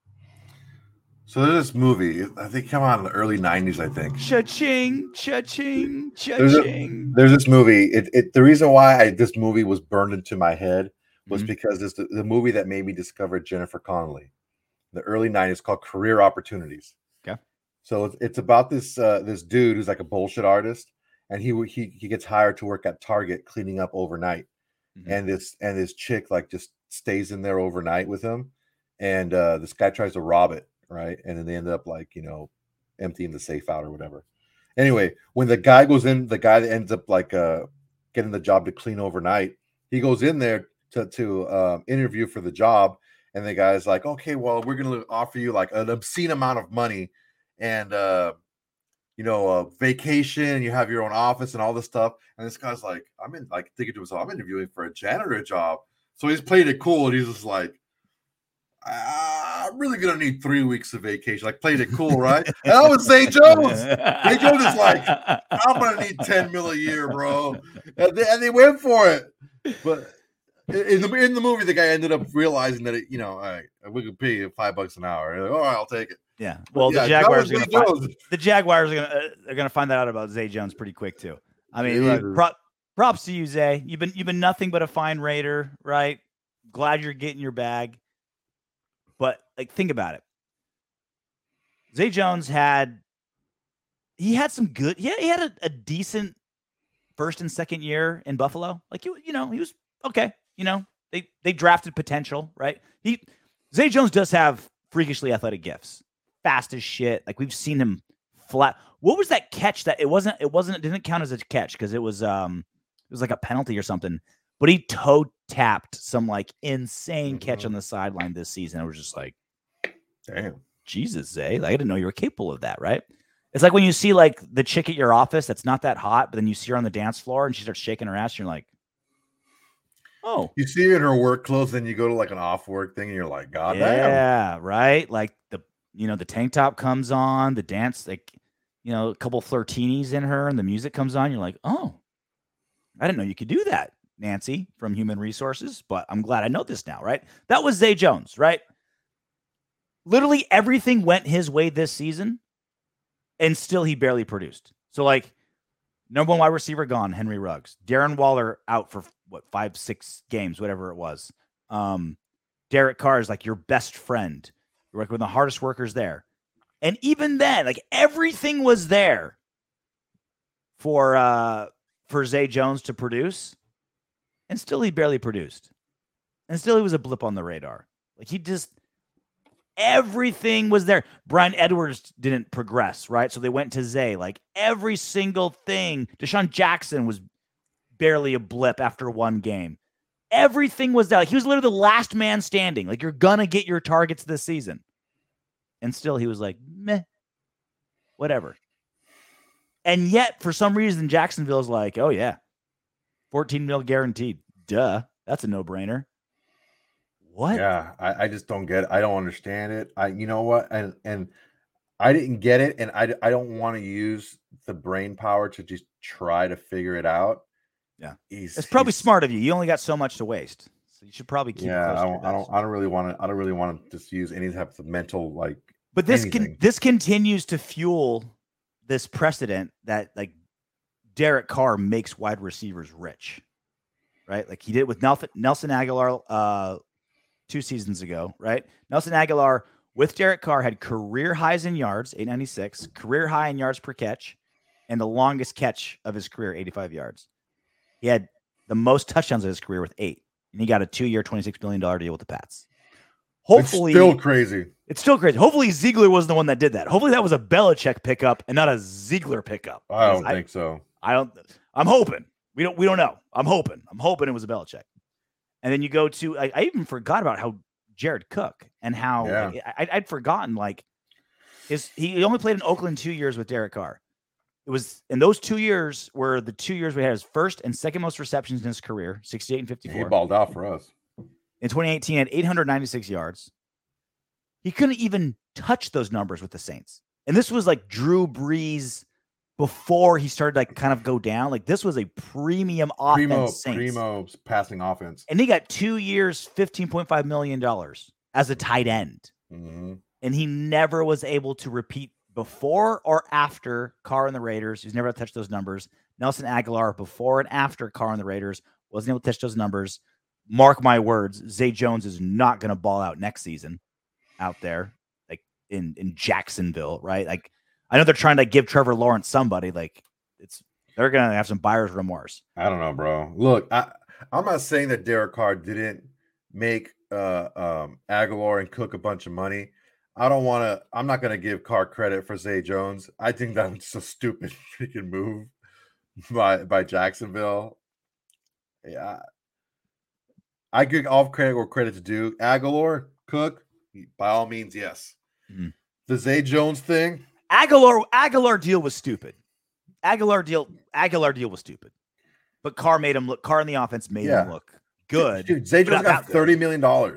So there's this movie. I think it came out in the early 90s, I think. Cha-ching, cha-ching, cha-ching. There's this movie. The reason why this movie was burned into my head was because it's the movie that made me discover Jennifer Connelly. The early 90s, called Career Opportunities. Okay. So it's about this dude who's like a bullshit artist, and he gets hired to work at Target cleaning up overnight. And this chick like just stays in there overnight with him, and this guy tries to rob it. Right. And then they end up like, emptying the safe out or whatever. Anyway, when the guy goes in, the guy that ends up like getting the job to clean overnight, he goes in there to interview for the job. And the guy's like, okay, well, we're going to offer you like an obscene amount of money and, a vacation. You have your own office and all this stuff. And this guy's like, thinking to himself, I'm interviewing for a janitor job. So he's played it cool. And he's just like, I'm really gonna need 3 weeks of vacation. Like, played it cool, right? And I was Zay Jones. Zay Jones is like, I'm gonna need $10 million a year, bro. And they went for it. But in the movie, the guy ended up realizing that all right, we could pay you $5 an hour. Like, all right, I'll take it. Yeah. Well, the Jaguars are gonna find that out about Zay Jones pretty quick too. I mean, look, props to you, Zay. You've been nothing but a fine Raider, right? Glad you're getting your bag. But think about it. Zay Jones had some good. Yeah, he had a decent first and second year in Buffalo. Like he was okay. They drafted potential, right? Zay Jones does have freakishly athletic gifts, fast as shit. Like we've seen him flat. What was that catch that it didn't count as a catch because it was like a penalty or something. But he toe tapped some like insane catch on the sideline this season. I was just like, damn, Jesus, Zay. I didn't know you were capable of that, right? It's like when you see like the chick at your office that's not that hot, but then you see her on the dance floor and she starts shaking her ass, and you're like, oh. You see her in her work clothes, then you go to like an off work thing, and you're like, God damn. Yeah, right. Like the tank top comes on, the dance, like, a couple flirtinis in her, and the music comes on. You're like, oh, I didn't know you could do that, Nancy from Human Resources, but I'm glad I know this now, right? That was Zay Jones, right? Literally everything went his way this season, and still he barely produced. So, like, number 1 wide receiver gone, Henry Ruggs. Darren Waller out for, 5-6 games, whatever it was. Derek Carr is, like, your best friend. You're, like, one of the hardest workers there. And even then, like, everything was there for Zay Jones to produce, and still he barely produced. And still he was a blip on the radar. Like everything was there. Brian Edwards didn't progress, right? So they went to Zay. Like every single thing. Deshaun Jackson was barely a blip after one game. Everything was there. Like he was literally the last man standing. Like you're going to get your targets this season. And still he was like, meh, whatever. And yet for some reason, Jacksonville's like, oh yeah, 14 mil guaranteed. Duh. That's a no-brainer. What? Yeah, I just don't get it. I don't understand it. You know what? And I didn't get it, and I don't want to use the brain power to just try to figure it out. Yeah, it's probably smart of you. You only got so much to waste, so you should probably keep. Yeah, I don't really want to just use any type of mental like. But this continues to fuel this precedent that like Derek Carr makes wide receivers rich, right? Like he did with Nelson Aguilar 2 seasons ago, right? Nelson Aguilar with Derek Carr had career highs in yards, 896, career high in yards per catch, and the longest catch of his career, 85 yards. He had the most touchdowns of his career with 8, and he got a 2-year, $26 million deal with the Pats. Hopefully, it's still crazy. It's still crazy. Hopefully, Ziegler was the one that did that. Hopefully, that was a Belichick pickup and not a Ziegler pickup. I don't think so. I'm hoping. We don't know. I'm hoping it was a Belichick. And then you go to, I even forgot about how Jared Cook and how I'd forgotten like he only played in Oakland 2 years with Derek Carr. It was in those 2 years were the 2 years we had his first and second most receptions in his career, 68 and 54. He balled out for us. In 2018, he had 896 yards. He couldn't even touch those numbers with the Saints. And this was like Drew Brees before he started like kind of go down. Like this was a premium offense. Primo passing offense. And he got 2 years, $15.5 million as a tight end. Mm-hmm. And he never was able to repeat before or after Carr and the Raiders. He's never touched those numbers. Nelson Aguilar before and after Carr and the Raiders wasn't able to touch those numbers. Mark my words, Zay Jones is not going to ball out next season out there, like in Jacksonville, right? Like I know they're trying to give Trevor Lawrence somebody. Like they're going to have some buyer's remorse. I don't know, bro. Look, I'm not saying that Derek Carr didn't make Aguilar and Cook a bunch of money. I'm not going to give Carr credit for Zay Jones. I think that was a stupid freaking move by Jacksonville. Yeah. I give all credit where credit's due. Aguilar, Cook, by all means, yes. Mm-hmm. The Zay Jones thing. Aguilar deal was stupid. Aguilar deal was stupid. But Carr in the offense made him look good. Dude, Zay Jones got $30 million.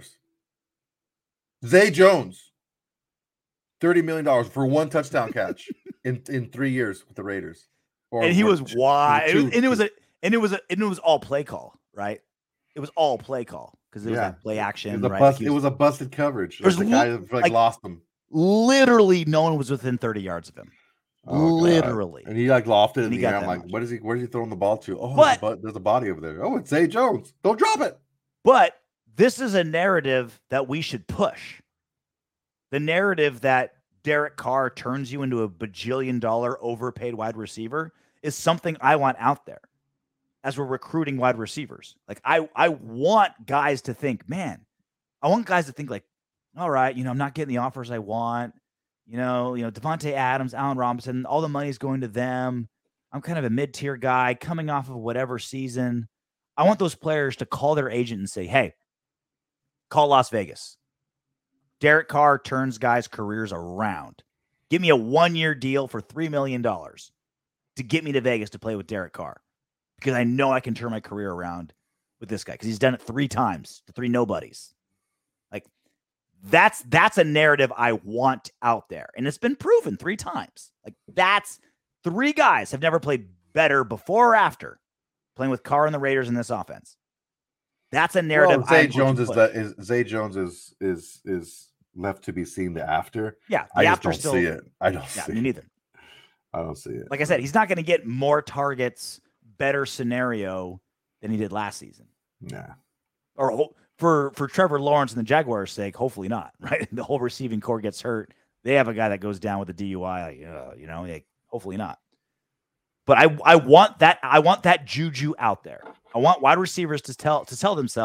Zay Jones, $30 million for one touchdown catch in 3 years with the Raiders. And he was wide. It was all play call, right? It was all play call because it was like play action. It was a busted coverage. There's the guy that lost him. Literally, no one was within 30 yards of him. Oh, literally. God. And he like lofted it in the air. I'm like, where's he throwing the ball to? Oh, there's a body over there. Oh, it's Zay Jones. Don't drop it. But this is a narrative that we should push. The narrative that Derek Carr turns you into a bajillion-dollar overpaid wide receiver is something I want out there as we're recruiting wide receivers. Like I want guys to think, man, I want guys to think like, all right, I'm not getting the offers I want. Devontae Adams, Allen Robinson, all the money's going to them. I'm kind of a mid-tier guy coming off of whatever season. I want those players to call their agent and say, hey, call Las Vegas. Derek Carr turns guys' careers around. Give me a 1-year deal for $3 million to get me to Vegas to play with Derek Carr because I know I can turn my career around with this guy because he's done it 3 times to 3 nobodies. Like that's a narrative I want out there. And it's been proven 3 times. Like that's 3 guys have never played better before or after playing with Carr and the Raiders in this offense. That's a narrative. Well, Zay Jones is left to be seen the after. Yeah, I just don't see it. I don't see me neither. I don't see it. Like I said, he's not going to get more targets, better scenario than he did last season. Yeah. Or for Trevor Lawrence and the Jaguars' sake, hopefully not. Right, the whole receiving core gets hurt. They have a guy that goes down with a DUI. Hopefully not. But I want that juju out there. I want wide receivers to tell themselves,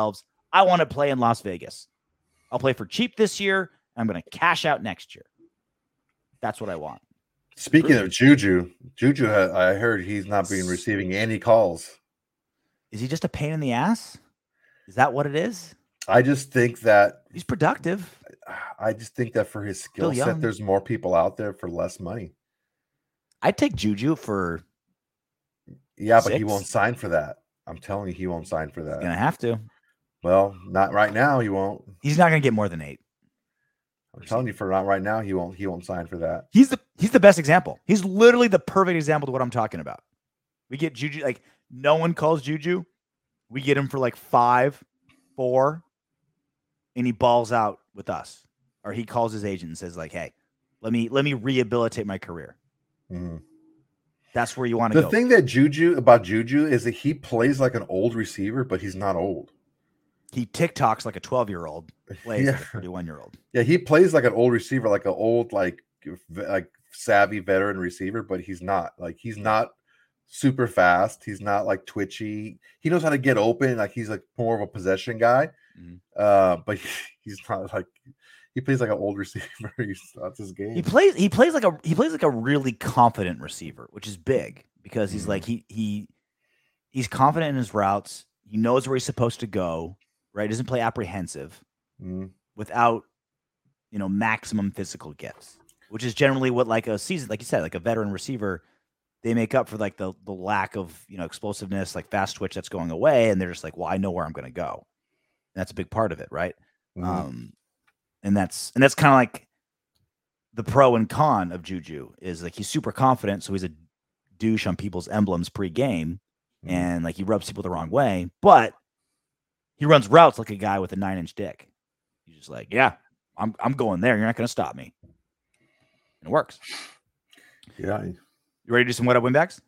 I want to play in Las Vegas. I'll play for cheap this year. I'm going to cash out next year. That's what I want. Speaking of Juju, I heard he's not been receiving any calls. Is he just a pain in the ass? Is that what it is? I just think that he's productive. I just think that for his skill set, there's more people out there for less money. I'd take Juju for but he won't sign for that. I'm telling you, he won't sign for that. He's gonna have to. Well, not right now. He won't. He's not gonna get more than 8. I'm telling you, for not right now, he won't sign for that. He's the best example. He's literally the perfect example of what I'm talking about. We get Juju, like no one calls Juju. We get him for like 5, 4, and he balls out with us. Or he calls his agent and says, like, hey, let me rehabilitate my career. Mm-hmm. That's where you want to go. The thing that about Juju is that he plays like an old receiver, but he's not old. He TikToks like a 12-year-old, plays like a 31-year-old. Yeah, he plays like an old receiver, like an old, like savvy veteran receiver, but he's not. Like, he's not super fast. He's not like twitchy. He knows how to get open. Like, he's like more of a possession guy. Mm-hmm. But he's not like he plays like an old receiver. That's his game. He plays like a really confident receiver, which is big because he's like he's confident in his routes. He knows where he's supposed to go. Right, he doesn't play apprehensive without, maximum physical gifts, which is generally what like a season, like you said, like a veteran receiver, they make up for like the lack of explosiveness, like fast twitch that's going away, and they're just like, well, I know where I'm going to go. And that's a big part of it, right? Mm-hmm. And that's kind of like the pro and con of Juju is like he's super confident, so he's a douche on people's emblems pre-game, and like he rubs people the wrong way, but he runs routes like a guy with a 9-inch dick. He's just like, yeah, I'm going there. You're not going to stop me. And it works. Yeah. You ready to do some what up win backs?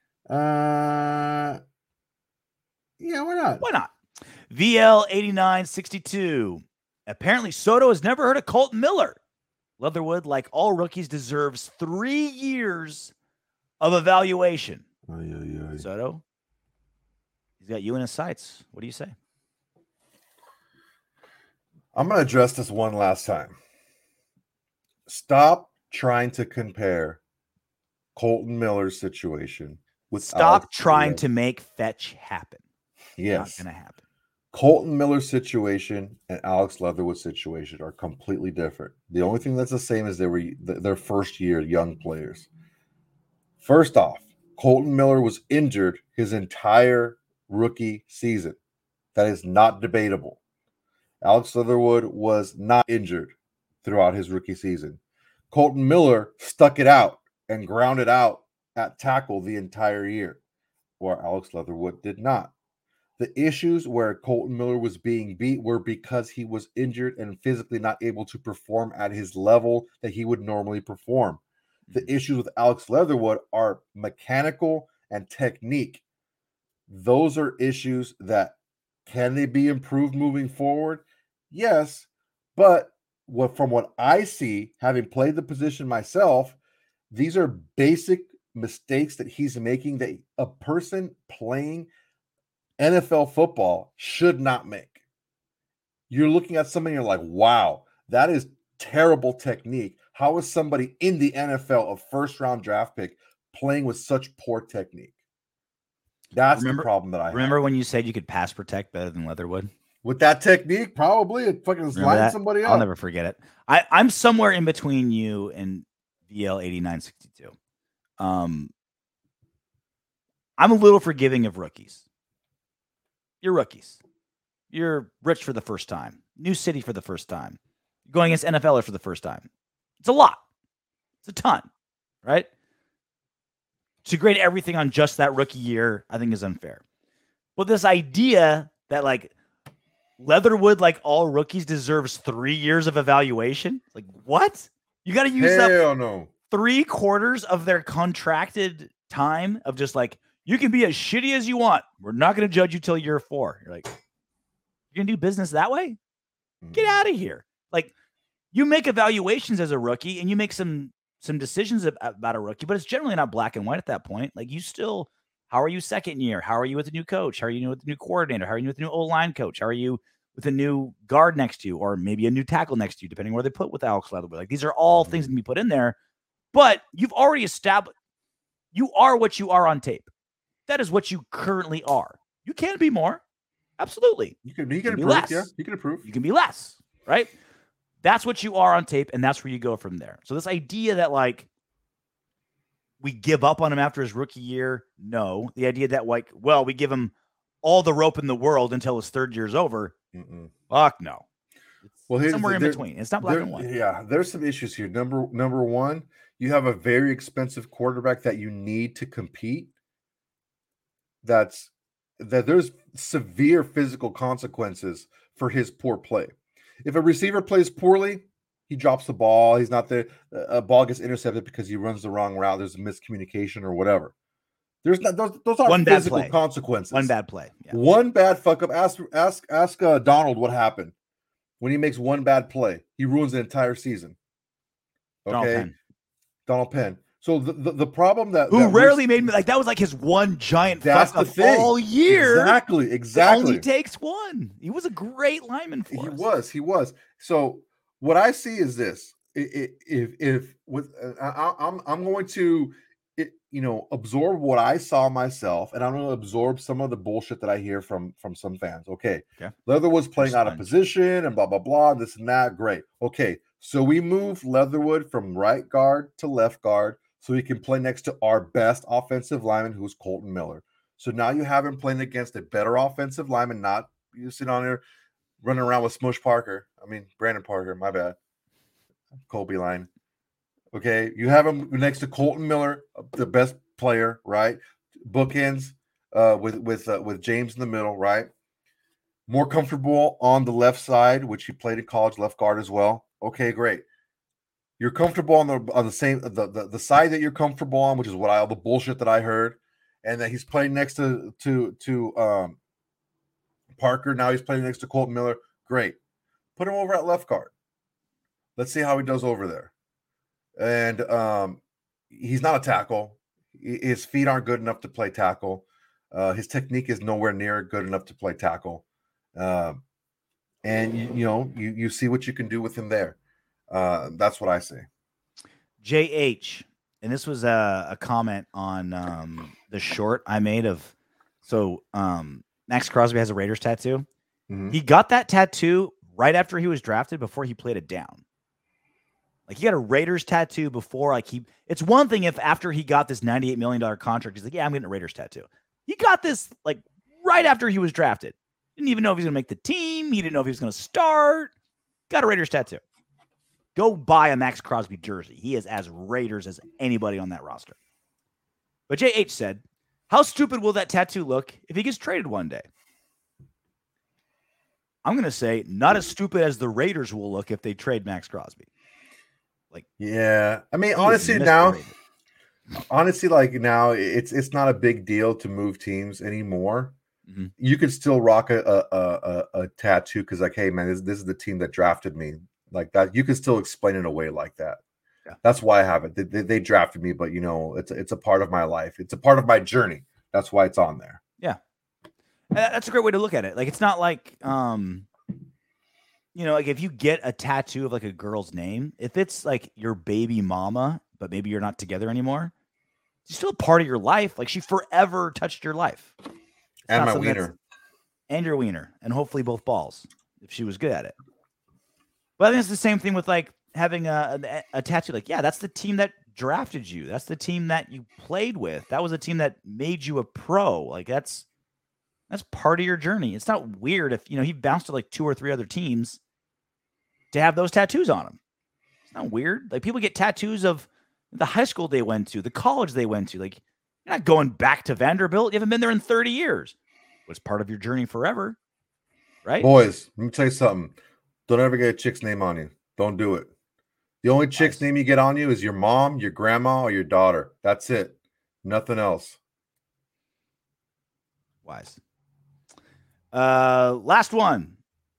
Yeah, why not? Why not? VL8962. Apparently, Soto has never heard of Colton Miller. Leatherwood, like all rookies, deserves 3 years of evaluation. Soto, he's got you in his sights. What do you say? I'm going to address this one last time. Stop trying to compare Colton Miller's situation with Stop trying to make fetch happen. Yes. Not going to happen. Colton Miller's situation and Alex Leatherwood's situation are completely different. The only thing that's the same is they were their first year young players. First off, Colton Miller was injured his entire rookie season. That is not debatable. Alex Leatherwood was not injured throughout his rookie season. Colton Miller stuck it out and grounded out at tackle the entire year, where Alex Leatherwood did not. The issues where Colton Miller was being beat were because he was injured and physically not able to perform at his level that he would normally perform. The issues with Alex Leatherwood are mechanical and technique. Those are issues that can they be improved moving forward? Yes, but from what I see, having played the position myself, these are basic mistakes that he's making that a person playing NFL football should not make. You're looking at something, you're like, wow, that is terrible technique. How is somebody in the NFL, a first-round draft pick, playing with such poor technique? That's the problem that I have. Remember when you said you could pass protect better than Leatherwood? With that technique, probably it fucking lines somebody up. I'll never forget it. I'm somewhere in between you and VL8962. I'm a little forgiving of rookies. You're rookies. You're rich for the first time. New city for the first time. You're going against NFLers for the first time. It's a lot. It's a ton, right? To grade everything on just that rookie year, I think is unfair. But this idea that like Leatherwood, like all rookies, deserves 3 years of evaluation. Like, what? You got to use up 3/4 of their contracted time of just like, you can be as shitty as you want. We're not going to judge you till year 4. You're like, you're going to do business that way? Get out of here. Like, you make evaluations as a rookie and you make some decisions about a rookie, but it's generally not black and white at that point. Like, you still, how are you second year? How are you with the new coach? How are you with the new coordinator? How are you with the new O-line coach? How are you with a new guard next to you, or maybe a new tackle next to you, depending where they put with Alex Leatherwood. Like, these are all things that can be put in there, but you've already established you are what you are on tape. That is what you currently are. You can be more. Absolutely. You can improve. Less. Yeah, you can improve. You can be less, right? That's what you are on tape, and that's where you go from there. So this idea that, like, we give up on him after his rookie year, no. The idea that, like, well, we give him all the rope in the world until his third year's over, fuck no. It's somewhere in between. It's not black and white. Yeah, there's some issues here. Number one, you have a very expensive quarterback that you need to compete. That there's severe physical consequences for his poor play. If a receiver plays poorly, he drops the ball. He's not there. A ball gets intercepted because he runs the wrong route. There's a miscommunication or whatever. There's not those aren't physical consequences. One bad play. Yeah. One bad fuck up. Ask Donald what happened when he makes one bad play. He ruins the entire season. Okay, Donald Penn. So the problem that rarely made me, like, that was like his one giant fuck up all year. Exactly. Only takes one. He was a great lineman for us. He was. So what I see is this: if with I'm going to absorb what I saw myself, and I'm going to absorb some of the bullshit that I hear from some fans. Okay. Leatherwood's playing out of position and blah blah blah, this and that. Great. Okay, so we move Leatherwood from right guard to left guard, so he can play next to our best offensive lineman, who's Colton Miller. So now you have him playing against a better offensive lineman, not you sit on there running around with Brandon Parker, my bad. Colby line. Okay, you have him next to Colton Miller, the best player, right? Bookends with James in the middle, right? More comfortable on the left side, which he played in college, left guard as well. Okay, great. You're comfortable on the same the side that you're comfortable on, which is all the bullshit that I heard, and that he's playing next to Parker. Now he's playing next to Colton Miller. Great. Put him over at left guard. Let's see how he does over there. And he's not a tackle. His feet aren't good enough to play tackle. His technique is nowhere near good enough to play tackle. And you see what you can do with him there. That's what I say. JH, and this was a comment on the short I made of. So Max Crosby has a Raiders tattoo. Mm-hmm. He got that tattoo right after he was drafted, before he played it down. Like, he got a Raiders tattoo before, like, it's one thing if after he got this $98 million contract, he's like, yeah, I'm getting a Raiders tattoo. He got this, like, right after he was drafted. Didn't even know if he was going to make the team. He didn't know if he was going to start. Got a Raiders tattoo. Go buy a Max Crosby jersey. He is as Raiders as anybody on that roster. But JH said, how stupid will that tattoo look if he gets traded one day? I'm going to say not as stupid as the Raiders will look if they trade Max Crosby. Like, yeah, I mean, honestly, now it's not a big deal to move teams anymore. Mm-hmm. You could still rock a tattoo because, like, hey, man, this is the team that drafted me, like that. You can still explain it away like that. Yeah. That's why I have it. They drafted me, but it's a part of my life. It's a part of my journey. That's why it's on there. Yeah, that's a great way to look at it. Like, it's not like like if you get a tattoo of like a girl's name, if it's like your baby mama, but maybe you're not together anymore, it's still a part of your life. Like, she forever touched your life. And my wiener. And your wiener. And hopefully both balls, if she was good at it. But I think it's the same thing with, like, having a tattoo. Like, yeah, that's the team that drafted you. That's the team that you played with. That was a team that made you a pro. Like, that's part of your journey. It's not weird if, he bounced to like 2 or 3 other teams to have those tattoos on him. It's not weird. Like, people get tattoos of the high school they went to, the college they went to. Like, you're not going back to Vanderbilt. You haven't been there in 30 years. It's part of your journey forever, right? Boys, let me tell you something. Don't ever get a chick's name on you. Don't do it. The only chick's name you get on you is your mom, your grandma, or your daughter. That's it. Nothing else. Wise. Last one.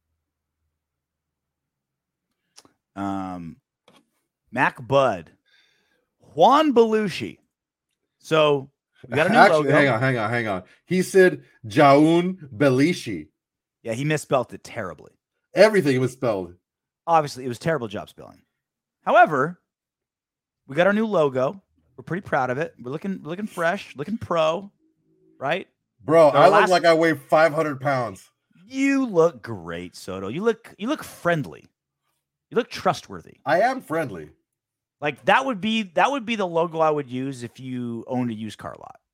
Mac Bud. Juan Belushi. So we got a new logo. Hang on. He said Jaun Belushi. Yeah, he misspelled it terribly. Everything was spelled. Obviously, it was terrible job spelling. However, we got our new logo. We're pretty proud of it. We're looking fresh, looking pro, right? Bro, I look like I weigh 500 pounds. You look great, Soto. You look friendly. You look trustworthy. I am friendly. Like that would be the logo I would use if you owned a used car lot.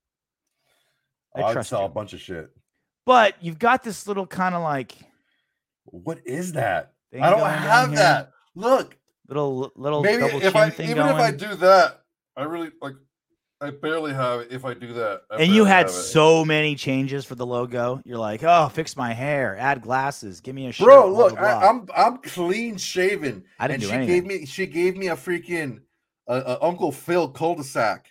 I'd sell a bunch of shit. But you've got this little kind of like, what is that? I don't have that. Look, little maybe double if chin thing even going. if I do that, I really like. I barely have it. If I do that, And you had so many changes for the logo. You're like, oh, fix my hair, add glasses, give me a shirt. Bro, blah, look, blah, blah. I'm clean shaven. I didn't do anything. She gave me a freaking Uncle Phil cul-de-sac.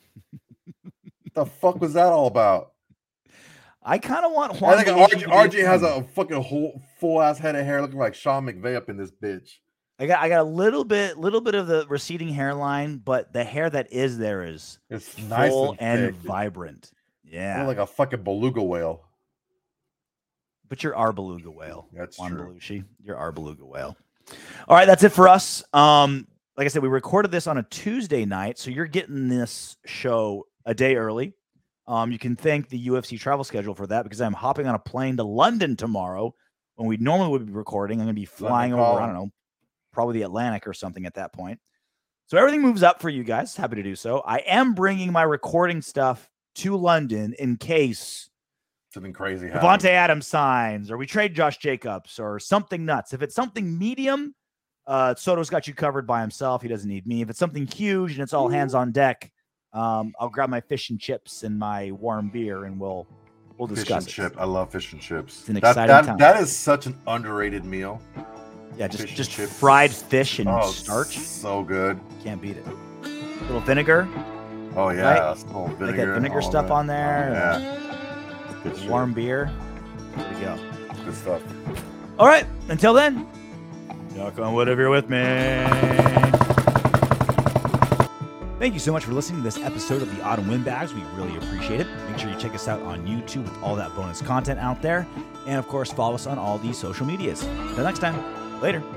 What the fuck was that all about? I kind of want Juan. I think RJ has a fucking whole full ass head of hair looking like Sean McVay up in this bitch. I got a little bit of the receding hairline, but the hair that is there is nice full and vibrant. Yeah, like a fucking beluga whale. But you're our beluga whale. That's Juan true. Belushi. You're our beluga whale. All right, that's it for us. Like I said, we recorded this on a Tuesday night, so you're getting this show a day early. You can thank the UFC travel schedule for that because I'm hopping on a plane to London tomorrow when we normally would be recording. I'm going to be flying over, I don't know, probably the Atlantic or something at that point. So everything moves up for you guys. Happy to do so. I am bringing my recording stuff to London in case something crazy happens. Devontae Adams signs or we trade Josh Jacobs or something nuts. If it's something medium, Soto's got you covered by himself. He doesn't need me. If it's something huge and it's all hands on deck, I'll grab my fish and chips and my warm beer and we'll discuss fish and chip. I love fish and chips. It's an exciting time. That is such an underrated meal. Yeah, just fried fish and starch. So good. Can't beat it. A little vinegar. Oh yeah, right? Little vinegar. Like that vinegar stuff that. on there. Yeah. Good warm beer. There we go. Good stuff. All right. Until then, knock on wood if you're with me. Thank you so much for listening to this episode of the Autumn Windbags. We really appreciate it. Make sure you check us out on YouTube with all that bonus content out there. And, of course, follow us on all these social medias. Until next time, later.